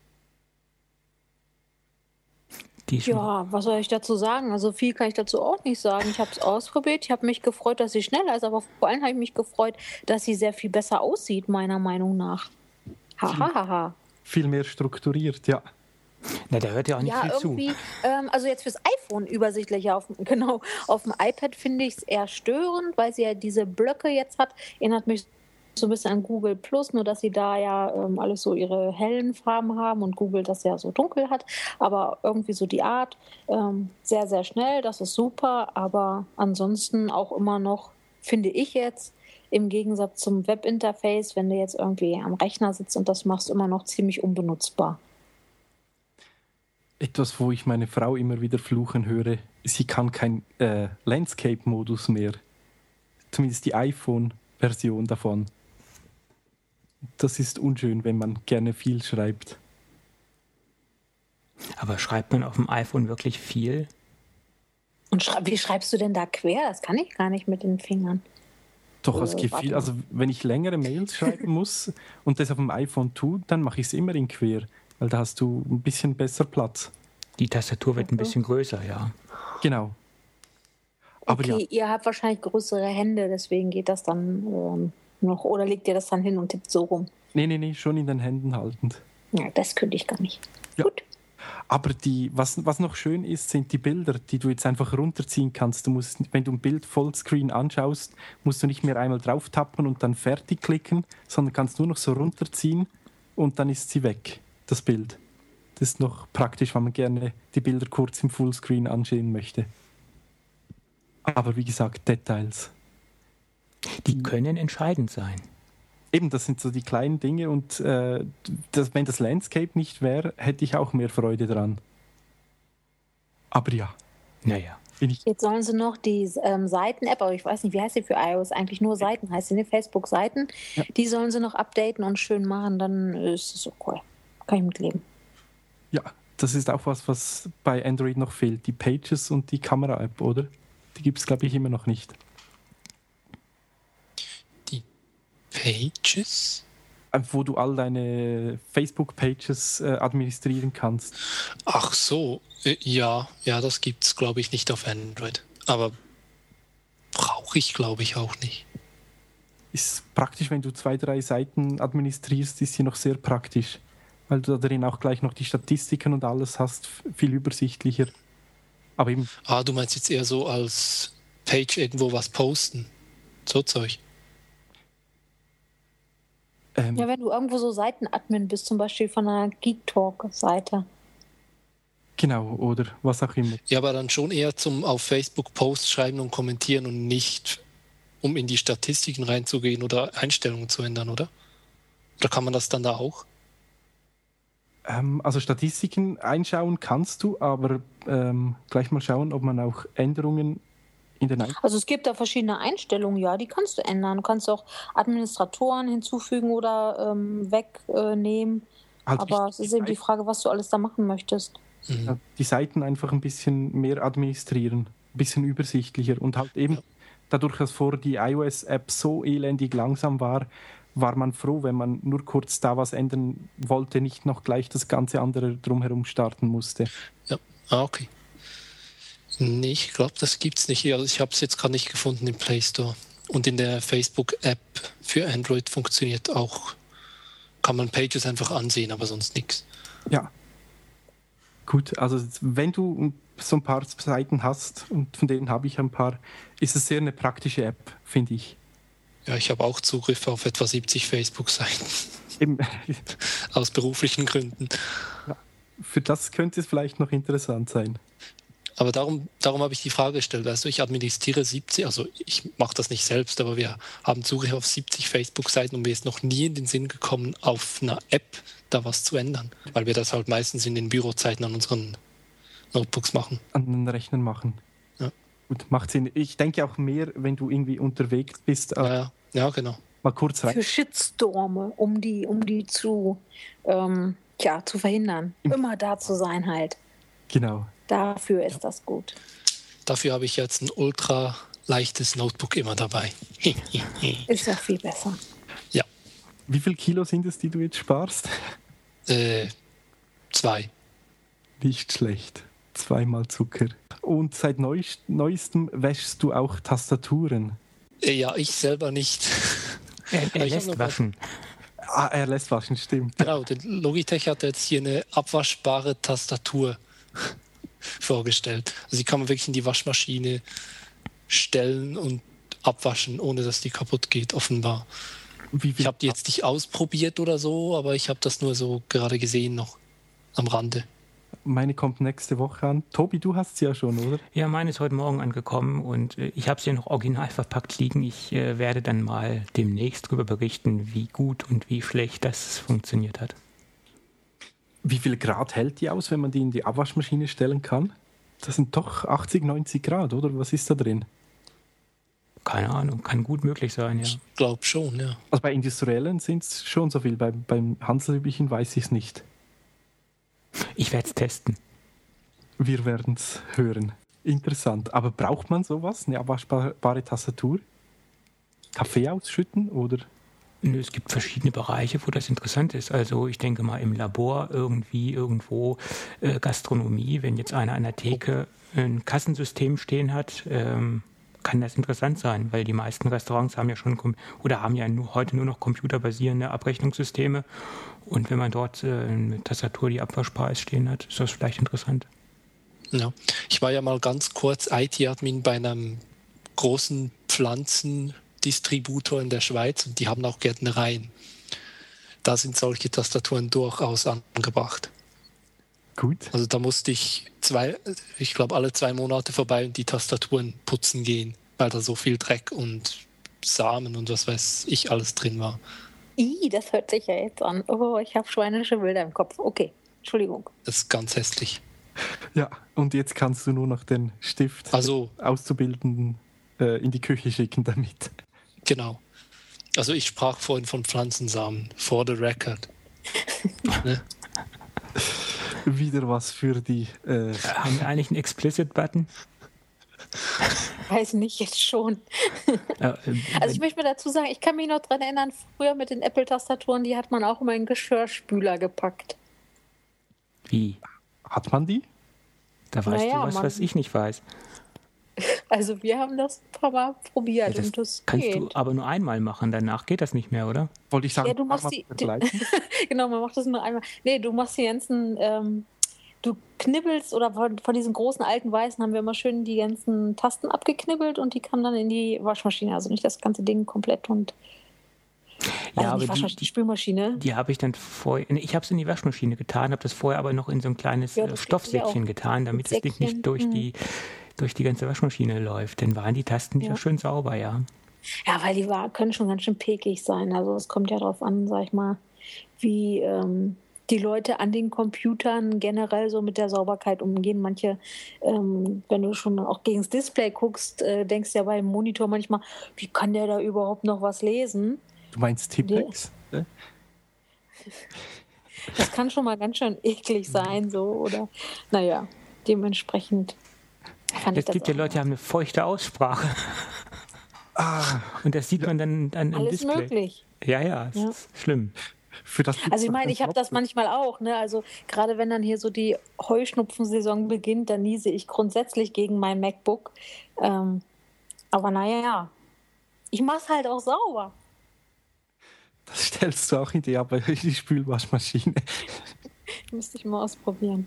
Ja, was soll ich dazu sagen? Also viel kann ich dazu auch nicht sagen. Ich habe es ausprobiert, ich habe mich gefreut, dass sie schneller ist, aber vor allem habe ich mich gefreut, dass sie sehr viel besser aussieht, meiner Meinung nach. Hahaha. Viel mehr strukturiert, ja. Na, da hört ja auch nicht viel zu. Also jetzt fürs iPhone übersichtlicher. Auf dem iPad finde ich es eher störend, weil sie ja diese Blöcke jetzt hat. Erinnert mich so ein bisschen an Google Plus, nur dass sie da ja alles so ihre hellen Farben haben und Google das ja so dunkel hat. Aber irgendwie so die Art, sehr, sehr schnell, das ist super. Aber ansonsten auch immer noch, finde ich jetzt, im Gegensatz zum Webinterface, wenn du jetzt irgendwie am Rechner sitzt und das machst, immer noch ziemlich unbenutzbar. Etwas, wo ich meine Frau immer wieder fluchen höre, sie kann kein Landscape-Modus mehr. Zumindest die iPhone-Version davon. Das ist unschön, wenn man gerne viel schreibt. Aber schreibt man auf dem iPhone wirklich viel? Und wie schreibst du denn da quer? Das kann ich gar nicht mit den Fingern. Doch, es geht viel. Also wenn ich längere Mails schreiben muss und das auf dem iPhone tue, dann mache ich es immer in quer, weil da hast du ein bisschen besser Platz. Die Tastatur wird ein bisschen größer, ja. Genau. Aber okay, ja. Ihr habt wahrscheinlich größere Hände, deswegen geht das dann noch. Oder legt ihr das dann hin und tippt so rum? Nee, schon in den Händen haltend. Ja, das könnte ich gar nicht. Ja. Gut. Aber was noch schön ist, sind die Bilder, die du jetzt einfach runterziehen kannst. Du musst, wenn du ein Bild Vollscreen anschaust, musst du nicht mehr einmal drauf tappen und dann fertig klicken, sondern kannst nur noch so runterziehen und dann ist sie weg, das Bild. Das ist noch praktisch, wenn man gerne die Bilder kurz im Fullscreen ansehen möchte. Aber wie gesagt, Details. Die können entscheidend sein. Eben, das sind so die kleinen Dinge und wenn das Landscape nicht wäre, hätte ich auch mehr Freude dran. Aber ja. Naja. Jetzt sollen sie noch die Seiten-App, aber ich weiß nicht, wie heißt sie für iOS? Eigentlich nur Seiten, heißt sie, ne? Facebook-Seiten. Ja. Die sollen sie noch updaten und schön machen, dann ist es okay. Kann ich mitleben. Ja, das ist auch was bei Android noch fehlt. Die Pages und die Kamera-App, oder? Die gibt es, glaube ich, immer noch nicht. Pages? Wo du all deine Facebook-Pages administrieren kannst. Ach so, ja, das gibt es, glaube ich, nicht auf Android. Aber brauche ich, glaube ich, auch nicht. Ist praktisch, wenn du 2-3 Seiten administrierst, ist sie noch sehr praktisch. Weil du da drin auch gleich noch die Statistiken und alles hast, viel übersichtlicher. Aber eben. Du meinst jetzt eher so als Page irgendwo was posten? So Zeug. Ja, wenn du irgendwo so Seitenadmin bist, zum Beispiel von einer Geek Talk-Seite. Genau, oder was auch immer. Ja, aber dann schon eher zum auf Facebook Posts schreiben und kommentieren und nicht, um in die Statistiken reinzugehen oder Einstellungen zu ändern, oder? Oder kann man das dann da auch? Also Statistiken einschauen kannst du, aber gleich mal schauen, ob man auch Änderungen in den Also es gibt da verschiedene Einstellungen, ja, die kannst du ändern. Du kannst auch Administratoren hinzufügen oder wegnehmen. Aber es ist eben die Frage, was du alles da machen möchtest. Die Seiten einfach ein bisschen mehr administrieren, ein bisschen übersichtlicher und halt eben dadurch, dass vorher die iOS-App so elendig langsam war man froh, wenn man nur kurz da was ändern wollte, nicht noch gleich das ganze andere drumherum starten musste. Ja, okay. Nee, ich glaube, das gibt's nicht. Also ich habe es jetzt gerade nicht gefunden im Play Store. Und in der Facebook-App für Android funktioniert auch, kann man Pages einfach ansehen, aber sonst nichts. Ja. Gut, also wenn du so ein paar Seiten hast, und von denen habe ich ein paar, ist es sehr eine praktische App, finde ich. Ja, ich habe auch Zugriff auf etwa 70 Facebook-Seiten. Eben. Aus beruflichen Gründen. Ja, für das könnte es vielleicht noch interessant sein. Aber darum habe ich die Frage gestellt. Weißt du, ich administriere 70, also ich mache das nicht selbst, aber wir haben Zugriff auf 70 Facebook-Seiten und mir ist noch nie in den Sinn gekommen, auf einer App da was zu ändern. Weil wir das halt meistens in den Bürozeiten an unseren Notebooks machen. An den Rechnern machen. Ja. Gut, macht Sinn. Ich denke auch mehr, wenn du irgendwie unterwegs bist. Ja, genau. Mal kurz rein. Für Shitstorme, um die zu verhindern. Immer da zu sein halt. Genau. Dafür ist das gut. Dafür habe ich jetzt ein ultra leichtes Notebook immer dabei. Ist ja viel besser. Ja. Wie viel Kilo sind es, die du jetzt sparst? 2. Nicht schlecht. 2-mal Zucker. Und seit neuestem wäschst du auch Tastaturen. Ja, ich selber nicht. Er lässt waschen. Er lässt waschen, stimmt. Genau, der Logitech hat jetzt hier eine abwaschbare Tastatur vorgestellt. Also die kann man wirklich in die Waschmaschine stellen und abwaschen, ohne dass die kaputt geht, offenbar. Ich habe die jetzt nicht ausprobiert oder so, aber ich habe das nur so gerade gesehen noch am Rande. Meine kommt nächste Woche an. Tobi, du hast sie ja schon, oder? Ja, meine ist heute Morgen angekommen und ich habe sie noch original verpackt liegen. Ich werde dann mal demnächst darüber berichten, wie gut und wie schlecht das funktioniert hat. Wie viel Grad hält die aus, wenn man die in die Abwaschmaschine stellen kann? Das sind doch 80, 90 Grad, oder? Was ist da drin? Keine Ahnung, kann gut möglich sein, ja. Ich glaube schon, ja. Also bei Industriellen sind es schon so viel, beim handelsüblichen weiß ich es nicht. Ich werde es testen. Wir werden es hören. Interessant. Aber braucht man sowas, eine abwaschbare Tastatur? Kaffee ausschütten oder? Es gibt verschiedene Bereiche, wo das interessant ist. Also ich denke mal im Labor irgendwo Gastronomie, wenn jetzt einer an der Theke ein Kassensystem stehen hat, kann das interessant sein, weil die meisten Restaurants haben ja schon heute nur noch computerbasierende Abrechnungssysteme und wenn man dort eine Tastatur, die abwaschbar ist, stehen hat, ist das vielleicht interessant. Ja, ich war ja mal ganz kurz IT-Admin bei einem großen Pflanzendistributor in der Schweiz und die haben auch Gärtnereien. Da sind solche Tastaturen durchaus angebracht. Gut. Also da musste ich glaube alle 2 Monate vorbei und die Tastaturen putzen gehen, weil da so viel Dreck und Samen und was weiß ich alles drin war. Das hört sich ja jetzt an. Oh, ich habe schweinische Bilder im Kopf. Okay, Entschuldigung. Das ist ganz hässlich. Ja, und jetzt kannst du nur noch den Stift Auszubildenden in die Küche schicken damit. Genau. Also ich sprach vorhin von Pflanzensamen, for the record. Ne? Wieder was für die... Haben wir eigentlich einen Explicit-Button? Weiß nicht, jetzt schon. Also ich möchte mir dazu sagen, ich kann mich noch daran erinnern, früher mit den Apple-Tastaturen, die hat man auch immer in den Geschirrspüler gepackt. Wie? Hat man die? Da weißt du was ich nicht weiß. Also wir haben das ein paar Mal probiert. Ja, und das kannst geht. du aber nur einmal machen, danach geht das nicht mehr, oder? Wollte ich sagen, Ja, du machst genau, man macht das nur einmal. Nee, du machst die ganzen, du knibbelst oder von diesen großen alten Weißen haben wir immer schön die ganzen Tasten abgeknibbelt und die kamen dann in die Waschmaschine. Also nicht das ganze Ding komplett und ja, aber die Spülmaschine. Die habe ich dann ich habe es in die Waschmaschine getan, habe das vorher aber noch in so ein kleines Stoffsäckchen getan, damit das Ding nicht durch die ganze Waschmaschine läuft. Dann waren die Tasten ja schön sauber, ja. Ja, weil die können schon ganz schön pekig sein. Also es kommt ja darauf an, sag ich mal, wie die Leute an den Computern generell so mit der Sauberkeit umgehen. Manche, wenn du schon auch gegen das Display guckst, denkst du ja beim Monitor manchmal, wie kann der da überhaupt noch was lesen? Du meinst Tippex? Ne? Das kann schon mal ganz schön eklig sein, so, oder? Naja, dementsprechend fand ich das. Es gibt ja Leute, die haben eine feuchte Aussprache. Und das sieht man dann im alles Display. Alles möglich. Ja, das ist schlimm. Also ich meine, ich habe das manchmal auch, ne? Also gerade wenn dann hier so die Heuschnupfensaison beginnt, dann niese ich grundsätzlich gegen mein MacBook. Aber naja, Ich mache es halt auch sauber. Das stellst du auch in die Spülwaschmaschine. Müsste ich mal ausprobieren.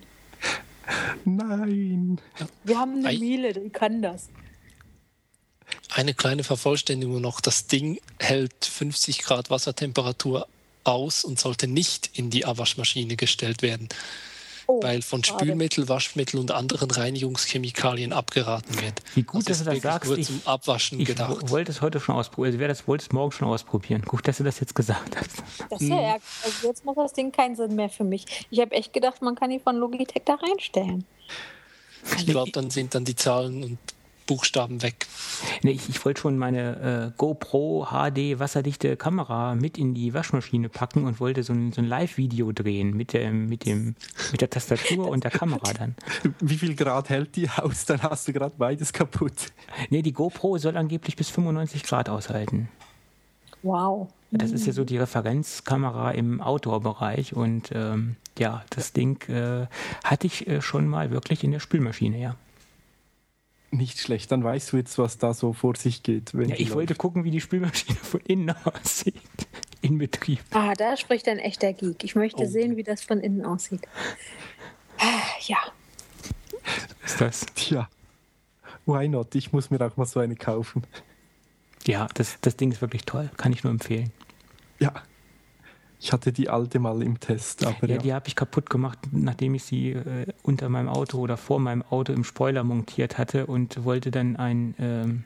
Nein. Wir haben eine Miele, die kann das. Eine kleine Vervollständigung noch. Das Ding hält 50 Grad Wassertemperatur aus und sollte nicht in die Abwaschmaschine gestellt werden, weil von Spülmittel, Waschmittel und anderen Reinigungschemikalien abgeraten wird. Wie gut, dass du das sagst. Nur zum Abwaschen gedacht. Ich wollte es heute schon ausprobieren. Also wollte es morgen schon ausprobieren. Gut, dass du das jetzt gesagt hast. Das ist ja ärgerlich. Also jetzt macht das Ding keinen Sinn mehr für mich. Ich habe echt gedacht, man kann die von Logitech da reinstellen. Ich glaube, dann sind dann die Zahlen und Buchstaben weg. Nee, ich wollte schon meine GoPro HD wasserdichte Kamera mit in die Waschmaschine packen und wollte so ein Live-Video drehen mit der Tastatur und der Kamera dann. Wie viel Grad hält die aus? Dann hast du gerade beides kaputt. Nee, die GoPro soll angeblich bis 95 Grad aushalten. Wow. Das ist ja so die Referenzkamera im Outdoor-Bereich und das Ding hatte ich schon mal wirklich in der Spülmaschine, ja. Nicht schlecht, dann weißt du jetzt, was da so vor sich geht. Ich wollte gucken, wie die Spülmaschine von innen aussieht, in Betrieb. Da spricht ein echter Geek. Ich möchte sehen, wie das von innen aussieht. Ja. Ist das? Tja, why not? Ich muss mir auch mal so eine kaufen. Ja, das Ding ist wirklich toll. Kann ich nur empfehlen. Ja. Ich hatte die alte mal im Test. Aber die habe ich kaputt gemacht, nachdem ich sie unter meinem Auto oder vor meinem Auto im Spoiler montiert hatte und wollte dann ein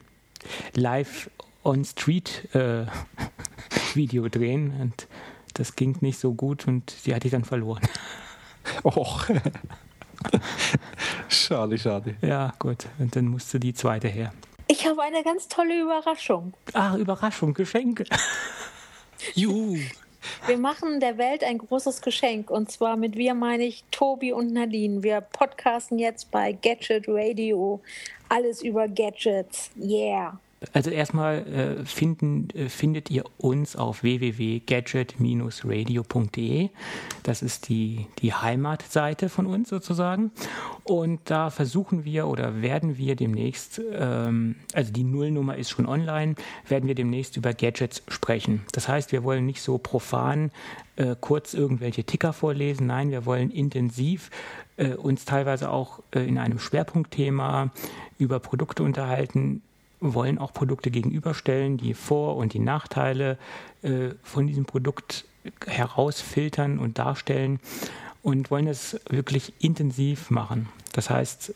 Live-on-Street-Video drehen. Und das ging nicht so gut und die hatte ich dann verloren. Och. Schade. Ja, gut. Und dann musste die zweite her. Ich habe eine ganz tolle Überraschung. Überraschung, Geschenke. Juhu. Wir machen der Welt ein großes Geschenk und zwar mit wir meine ich Tobi und Nadine. Wir podcasten jetzt bei Gadget Radio. Alles über Gadgets. Yeah. Also erstmal findet ihr uns auf www.gadget-radio.de. Das ist die Heimatseite von uns sozusagen. Und da versuchen wir oder werden wir demnächst, also die Nullnummer ist schon online, werden wir demnächst über Gadgets sprechen. Das heißt, wir wollen nicht so profan kurz irgendwelche Ticker vorlesen. Nein, wir wollen intensiv uns teilweise auch in einem Schwerpunktthema über Produkte unterhalten, wollen auch Produkte gegenüberstellen, die Vor- und die Nachteile von diesem Produkt herausfiltern und darstellen und wollen das wirklich intensiv machen. Das heißt,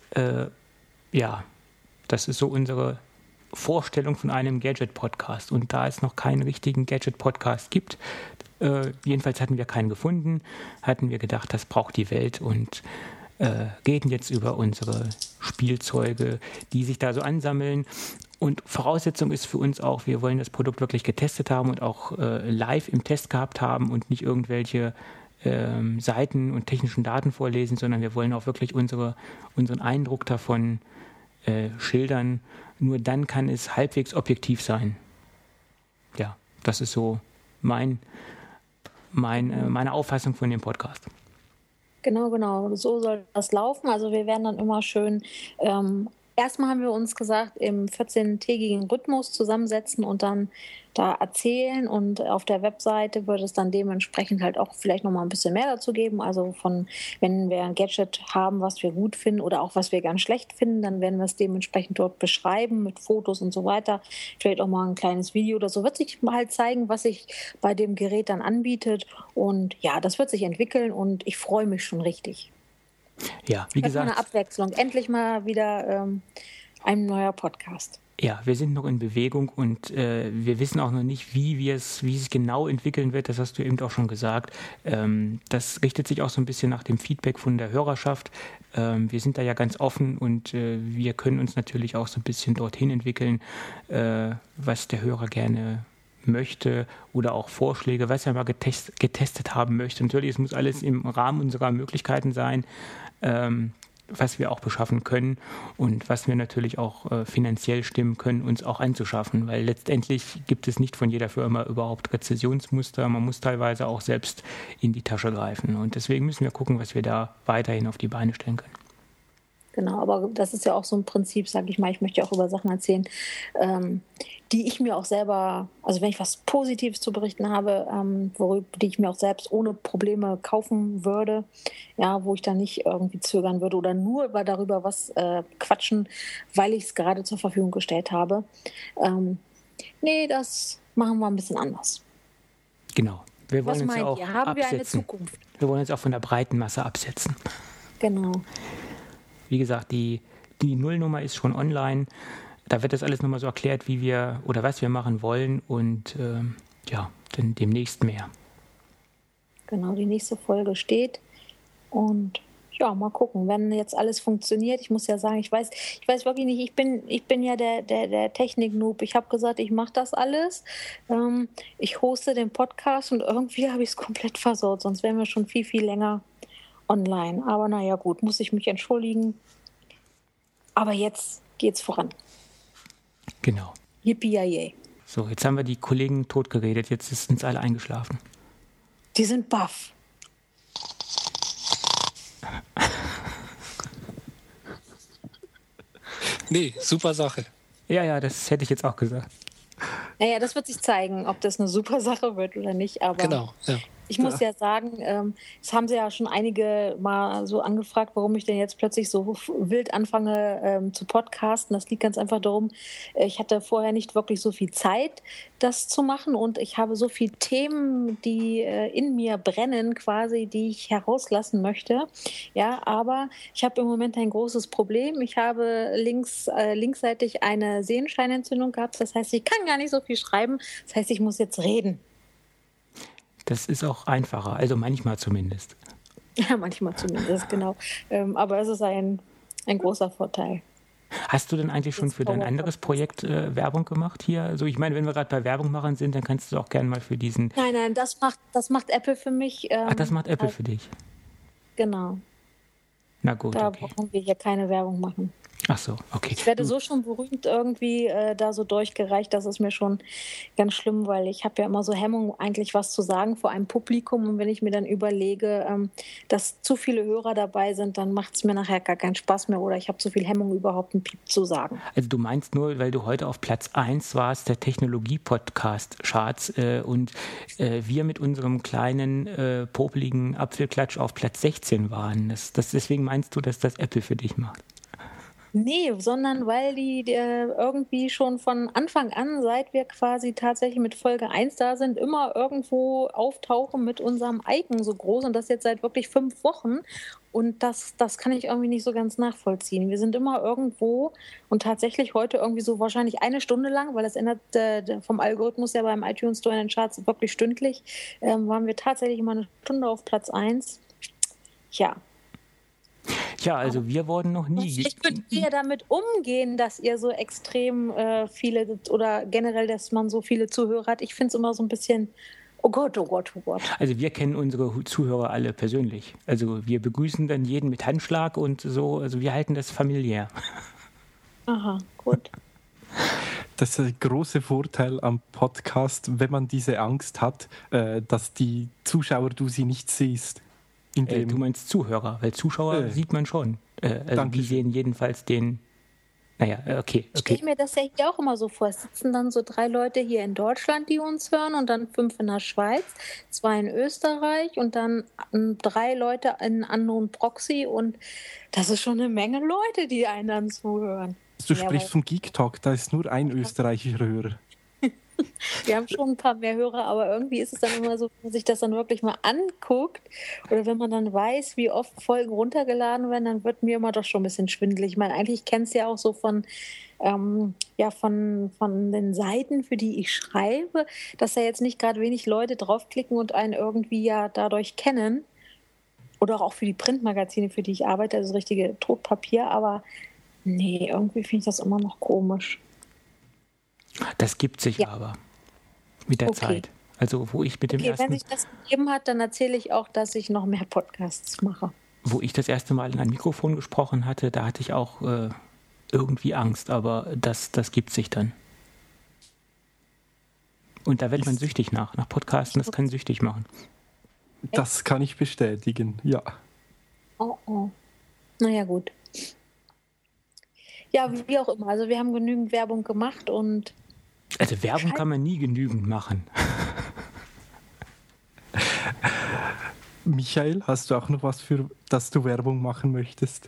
das ist so unsere Vorstellung von einem Gadget-Podcast. Und da es noch keinen richtigen Gadget-Podcast gibt, jedenfalls hatten wir keinen gefunden, hatten wir gedacht, das braucht die Welt und reden jetzt über unsere Spielzeuge, die sich da so ansammeln. Und Voraussetzung ist für uns auch, wir wollen das Produkt wirklich getestet haben und auch live im Test gehabt haben und nicht irgendwelche Seiten und technischen Daten vorlesen, sondern wir wollen auch wirklich unseren Eindruck davon schildern. Nur dann kann es halbwegs objektiv sein. Ja, das ist so meine Auffassung von dem Podcast. Genau. So soll das laufen. Also wir werden dann immer schön, erstmal haben wir uns gesagt, im 14-tägigen Rhythmus zusammensetzen und dann da erzählen und auf der Webseite wird es dann dementsprechend halt auch vielleicht nochmal ein bisschen mehr dazu geben. Also wenn wir ein Gadget haben, was wir gut finden oder auch was wir ganz schlecht finden, dann werden wir es dementsprechend dort beschreiben mit Fotos und so weiter. Vielleicht auch mal ein kleines Video oder so. Wird sich halt zeigen, was sich bei dem Gerät dann anbietet und ja, das wird sich entwickeln und ich freue mich schon richtig. Ja, wie gesagt. Eine Abwechslung. Endlich mal wieder ein neuer Podcast. Ja, wir sind noch in Bewegung und wir wissen auch noch nicht, wie es genau entwickeln wird. Das hast du eben auch schon gesagt. Das richtet sich auch so ein bisschen nach dem Feedback von der Hörerschaft. Wir sind da ja ganz offen und wir können uns natürlich auch so ein bisschen dorthin entwickeln, was der Hörer gerne möchte oder auch Vorschläge, was er mal getestet haben möchte. Natürlich, es muss alles im Rahmen unserer Möglichkeiten sein, was wir auch beschaffen können und was wir natürlich auch finanziell stemmen können, uns auch anzuschaffen, weil letztendlich gibt es nicht von jeder Firma überhaupt Rezessionsmuster. Man muss teilweise auch selbst in die Tasche greifen und deswegen müssen wir gucken, was wir da weiterhin auf die Beine stellen können. Genau, aber das ist ja auch so ein Prinzip, sage ich mal. Ich möchte ja auch über Sachen erzählen, die ich mir auch selber, also wenn ich was Positives zu berichten habe, die ich mir auch selbst ohne Probleme kaufen würde, ja, wo ich dann nicht irgendwie zögern würde oder nur darüber was quatschen, weil ich es gerade zur Verfügung gestellt habe. Nee, das machen wir ein bisschen anders. Genau. Wir wollen Was uns ja meint auch ihr? Haben wir eine absetzen. Zukunft? Wir wollen uns auch von der breiten Masse absetzen. Genau. Wie gesagt, die Nullnummer ist schon online. Da wird das alles nochmal so erklärt, wie wir oder was wir machen wollen und dann demnächst mehr. Genau, die nächste Folge steht und ja, mal gucken, wenn jetzt alles funktioniert. Ich muss ja sagen, ich weiß wirklich nicht, ich bin ja der Technik-Noob. Ich habe gesagt, ich mache das alles. Ich hoste den Podcast und irgendwie habe ich es komplett versaut, sonst wären wir schon viel, viel länger online. Aber naja, gut, muss ich mich entschuldigen. Aber jetzt geht's voran. Genau. Yippie-yay. So, jetzt haben wir die Kollegen totgeredet, jetzt sind alle eingeschlafen. Die sind baff. Nee, super Sache. Ja, das hätte ich jetzt auch gesagt. Naja, das wird sich zeigen, ob das eine super Sache wird oder nicht. Aber Genau, ja. ich muss ja sagen, es haben sie ja schon einige mal so angefragt, warum ich denn jetzt plötzlich so wild anfange zu podcasten. Das liegt ganz einfach darum, ich hatte vorher nicht wirklich so viel Zeit, das zu machen und ich habe so viele Themen, die in mir brennen quasi, die ich herauslassen möchte. Ja, aber ich habe im Moment ein großes Problem. Ich habe linksseitig eine Sehenscheinentzündung gehabt. Das heißt, ich kann gar nicht so viel schreiben. Das heißt, ich muss jetzt reden. Das ist auch einfacher, also manchmal zumindest. Ja, manchmal zumindest, genau. Aber es ist ein großer Vorteil. Hast du denn eigentlich schon für dein anderes Projekt Werbung gemacht hier? Also ich meine, wenn wir gerade bei Werbung machen sind, dann kannst du auch gerne mal für diesen... Nein, das macht Apple für mich. Ach, das macht Apple für dich? Genau. Na gut, Da okay. brauchen wir hier keine Werbung machen. Ach so, okay. Ich werde so schon berühmt irgendwie da so durchgereicht, das ist mir schon ganz schlimm, weil ich habe ja immer so Hemmung, eigentlich was zu sagen vor einem Publikum. Und wenn ich mir dann überlege, dass zu viele Hörer dabei sind, dann macht es mir nachher gar keinen Spaß mehr oder ich habe zu viel Hemmung, überhaupt einen Piep zu sagen. Also du meinst nur, weil du heute auf Platz 1 warst, der Technologie-Podcast-Charts und wir mit unserem kleinen, popeligen Apfelklatsch auf Platz 16 waren. Deswegen meinst du, dass das Apple für dich macht? Nee, sondern weil die irgendwie schon von Anfang an, seit wir quasi tatsächlich mit Folge 1 da sind, immer irgendwo auftauchen mit unserem Icon so groß und das jetzt seit wirklich 5 Wochen. Und das kann ich irgendwie nicht so ganz nachvollziehen. Wir sind immer irgendwo und tatsächlich heute irgendwie so wahrscheinlich eine Stunde lang, weil das ändert vom Algorithmus ja beim iTunes Store in den Charts wirklich stündlich, waren wir tatsächlich immer eine Stunde auf Platz 1. Ja. Ja, also wir wurden noch nie... Ich könnte eher damit umgehen, dass ihr so extrem viele oder generell, dass man so viele Zuhörer hat. Ich finde es immer so ein bisschen, oh Gott, oh Gott, oh Gott. Also wir kennen unsere Zuhörer alle persönlich. Also wir begrüßen dann jeden mit Handschlag und so. Also wir halten das familiär. Aha, gut. Das ist der große Vorteil am Podcast, wenn man diese Angst hat, dass die Zuschauer, du sie nicht siehst. Du meinst Zuhörer, weil Zuschauer sieht man schon. Also die sehen jedenfalls den... Naja, okay. Ich stelle mir das ja hier auch immer so vor. Es sitzen dann so 3 Leute hier in Deutschland, die uns hören und dann 5 in der Schweiz, 2 in Österreich und dann 3 Leute in anderen Proxy und das ist schon eine Menge Leute, die einen dann zuhören. Du sprichst vom Geek Talk, da ist nur ein österreichischer Hörer. Wir haben schon ein paar mehr Hörer, aber irgendwie ist es dann immer so, wenn man sich das dann wirklich mal anguckt oder wenn man dann weiß, wie oft Folgen runtergeladen werden, dann wird mir immer doch schon ein bisschen schwindelig. Ich meine, eigentlich kenne es ja auch so von den Seiten, für die ich schreibe, dass da jetzt nicht gerade wenig Leute draufklicken und einen irgendwie ja dadurch kennen. Oder auch für die Printmagazine, für die ich arbeite, also das richtige Totpapier, aber nee, irgendwie finde ich das immer noch komisch. Das gibt sich aber mit der Zeit. Also wo ich mit dem ersten... Wenn sich das gegeben hat, dann erzähle ich auch, dass ich noch mehr Podcasts mache. Wo ich das erste Mal in ein Mikrofon gesprochen hatte, da hatte ich auch irgendwie Angst, aber das gibt sich dann. Und da wird man süchtig nach Podcasten, das kann süchtig machen. Das kann ich bestätigen, ja. Oh. Naja, gut. Ja, wie auch immer. Also wir haben genügend Werbung gemacht und... Also Werbung kann man nie genügend machen. Michael, hast du auch noch was, für das du Werbung machen möchtest?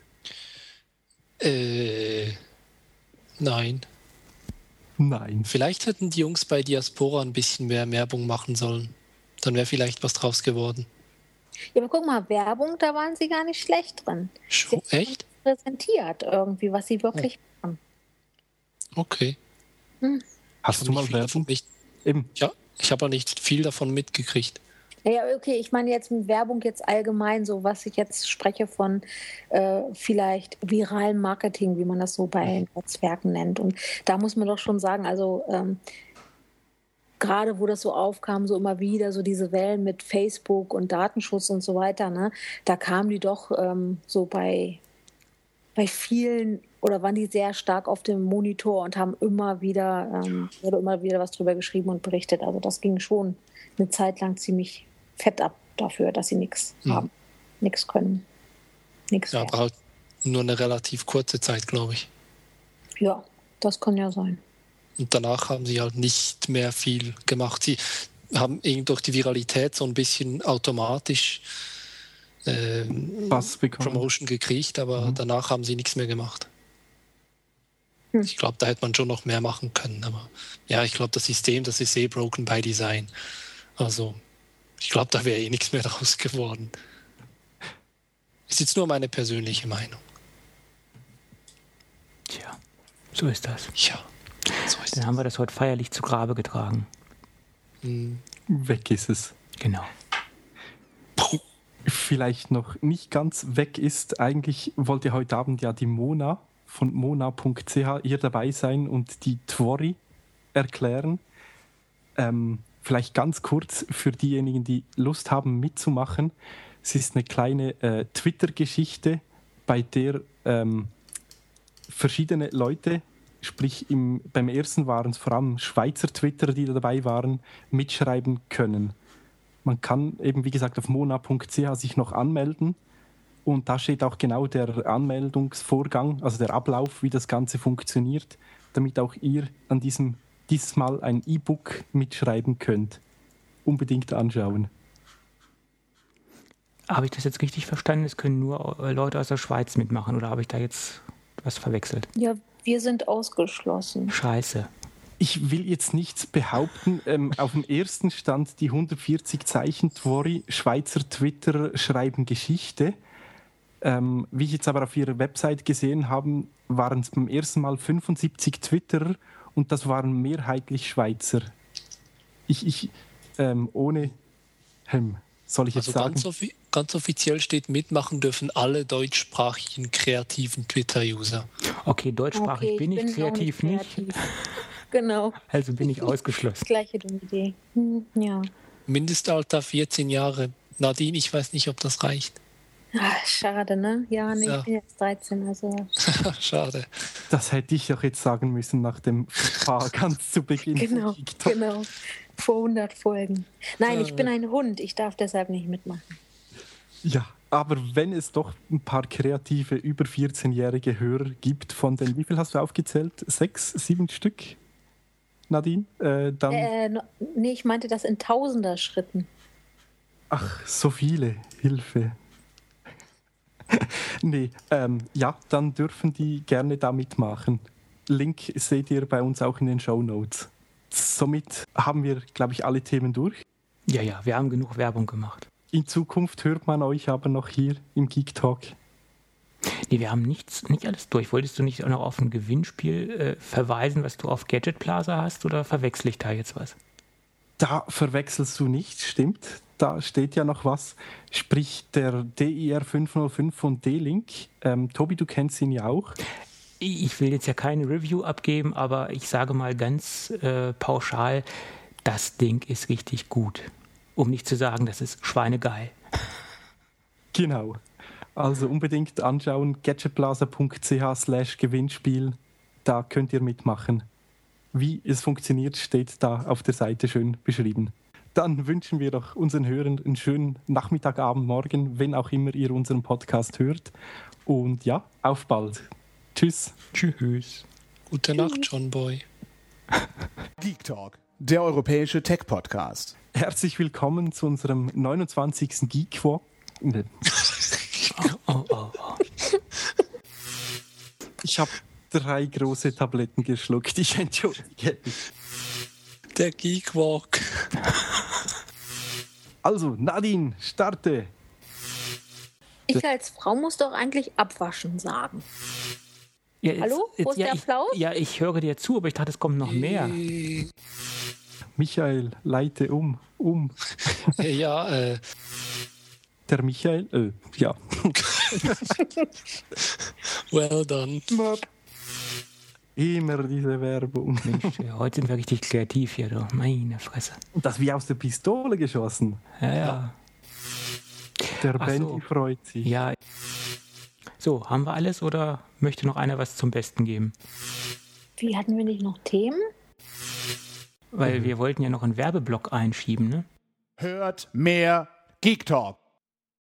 Nein. Nein. Vielleicht hätten die Jungs bei Diaspora ein bisschen mehr Werbung machen sollen. Dann wäre vielleicht was draus geworden. Ja, aber guck mal, Werbung, da waren sie gar nicht schlecht drin. Echt? Präsentiert irgendwie, was sie wirklich machen. Okay. Hast du mal Werbung? Eben. Ja, ich habe auch nicht viel davon mitgekriegt. Ja, okay, ich meine jetzt mit Werbung jetzt allgemein, so was ich jetzt spreche von vielleicht viralem Marketing, wie man das so bei Netzwerken nennt. Und da muss man doch schon sagen, also gerade wo das so aufkam, so immer wieder, so diese Wellen mit Facebook und Datenschutz und so weiter, ne, da kamen die doch so bei vielen, oder waren die sehr stark auf dem Monitor und haben immer wieder was drüber geschrieben und berichtet. Also das ging schon eine Zeit lang ziemlich fett ab dafür, dass sie nichts haben, nichts können, nichts. Ja, aber halt nur eine relativ kurze Zeit, glaube ich. Ja, das kann ja sein. Und danach haben sie halt nicht mehr viel gemacht. Sie haben durch die Viralität so ein bisschen automatisch Promotion gekriegt, aber danach haben sie nichts mehr gemacht. Ich glaube, da hätte man schon noch mehr machen können. Aber ja, ich glaube, das System, das ist broken by design. Also ich glaube, da wäre nichts mehr draus geworden. Ist jetzt nur meine persönliche Meinung. Tja, so ist das. Ja, so ist Dann haben wir das heute feierlich zu Grabe getragen. Weg ist es. Genau. Vielleicht noch nicht ganz weg ist, eigentlich wollte heute Abend ja die Mona von mona.ch hier dabei sein und die Tvori erklären. Vielleicht ganz kurz für diejenigen, die Lust haben mitzumachen. Es ist eine kleine Twitter-Geschichte, bei der verschiedene Leute, sprich beim ersten waren es vor allem Schweizer Twitterer, die dabei waren, mitschreiben können. Man kann eben, wie gesagt, auf mona.ch sich noch anmelden und da steht auch genau der Anmeldungsvorgang, also der Ablauf, wie das Ganze funktioniert, damit auch ihr an dieses Mal ein E-Book mitschreiben könnt. Unbedingt anschauen. Habe ich das jetzt richtig verstanden? Es können nur Leute aus der Schweiz mitmachen oder habe ich da jetzt was verwechselt? Ja, wir sind ausgeschlossen. Scheiße. Ich will jetzt nichts behaupten. Auf dem ersten stand die 140 Zeichen Tvori, Schweizer Twitterer schreiben Geschichte. Wie ich jetzt aber auf ihrer Website gesehen habe, waren es beim ersten Mal 75 Twitterer und das waren mehrheitlich Schweizer. Soll ich jetzt sagen? Ganz offiziell steht, mitmachen dürfen alle deutschsprachigen kreativen Twitter-User. Okay, deutschsprachig bin ich, kreativ nicht. Genau. Also bin ich ausgeschlossen. Gleiche dumme Idee. Ja. Mindestalter 14 Jahre. Nadine, ich weiß nicht, ob das reicht. Ach, schade, ne? Ja, nee, Ja. ich bin jetzt 13, also... Schade. Das hätte ich auch jetzt sagen müssen nach dem Fauxpas ganz zu Beginn. Genau, genau. Vor 100 Folgen. Nein, ich bin ein Hund, ich darf deshalb nicht mitmachen. Ja, aber wenn es doch ein paar kreative, über 14-jährige Hörer gibt, von den, wie viel hast du aufgezählt? 6, 7 Stück, Nadine? Nee, ich meinte das in Tausender-Schritten. Ach, so viele. Hilfe. Nee, ja, dann dürfen die gerne da mitmachen. Link seht ihr bei uns auch in den Shownotes. Somit haben wir, glaube ich, alle Themen durch. Ja, wir haben genug Werbung gemacht. In Zukunft hört man euch aber noch hier im Geek Talk. Nee, wir haben nicht alles durch. Wolltest du nicht auch noch auf ein Gewinnspiel verweisen, was du auf Gadget Plaza hast, oder verwechsel ich da jetzt was? Da verwechselst du nicht, stimmt. Da steht ja noch was. Sprich, der DIR 505 von D-Link. Tobi, du kennst ihn ja auch. Ich will jetzt ja keine Review abgeben, aber ich sage mal ganz pauschal, das Ding ist richtig gut. Um nicht zu sagen, das ist schweinegeil. Genau. Also unbedingt anschauen, gadgetplaza.ch/Gewinnspiel. Da könnt ihr mitmachen. Wie es funktioniert, steht da auf der Seite schön beschrieben. Dann wünschen wir doch unseren Hörern einen schönen Nachmittag, Abend, Morgen, wenn auch immer ihr unseren Podcast hört. Und ja, auf bald. Tschüss. Tschüss. Gute Nacht, John Boy. Geek Talk, der europäische Tech-Podcast. Herzlich willkommen zu unserem 29. Geek-Walk. Ich habe 3 große Tabletten geschluckt. Ich entschuldige mich. Der Geek Walk. Also, Nadine, starte. Ich als Frau muss doch eigentlich abwaschen sagen. Ja, jetzt, Hallo? Wo ist der Applaus? Ich höre dir zu, aber ich dachte, es kommt noch mehr. Michael, leite um. Ja, Der Michael, ja. well done. Immer diese Werbung. Mensch, heute sind wir richtig kreativ hier, du. Meine Fresse. Das wie aus der Pistole geschossen. Ja. Der Ach Bendy so. freut sich. Ja. So, haben wir alles oder möchte noch einer was zum Besten geben? Wie, hatten wir nicht noch Themen? Weil wir wollten ja noch einen Werbeblock einschieben, ne? Hört mehr Geek Talk.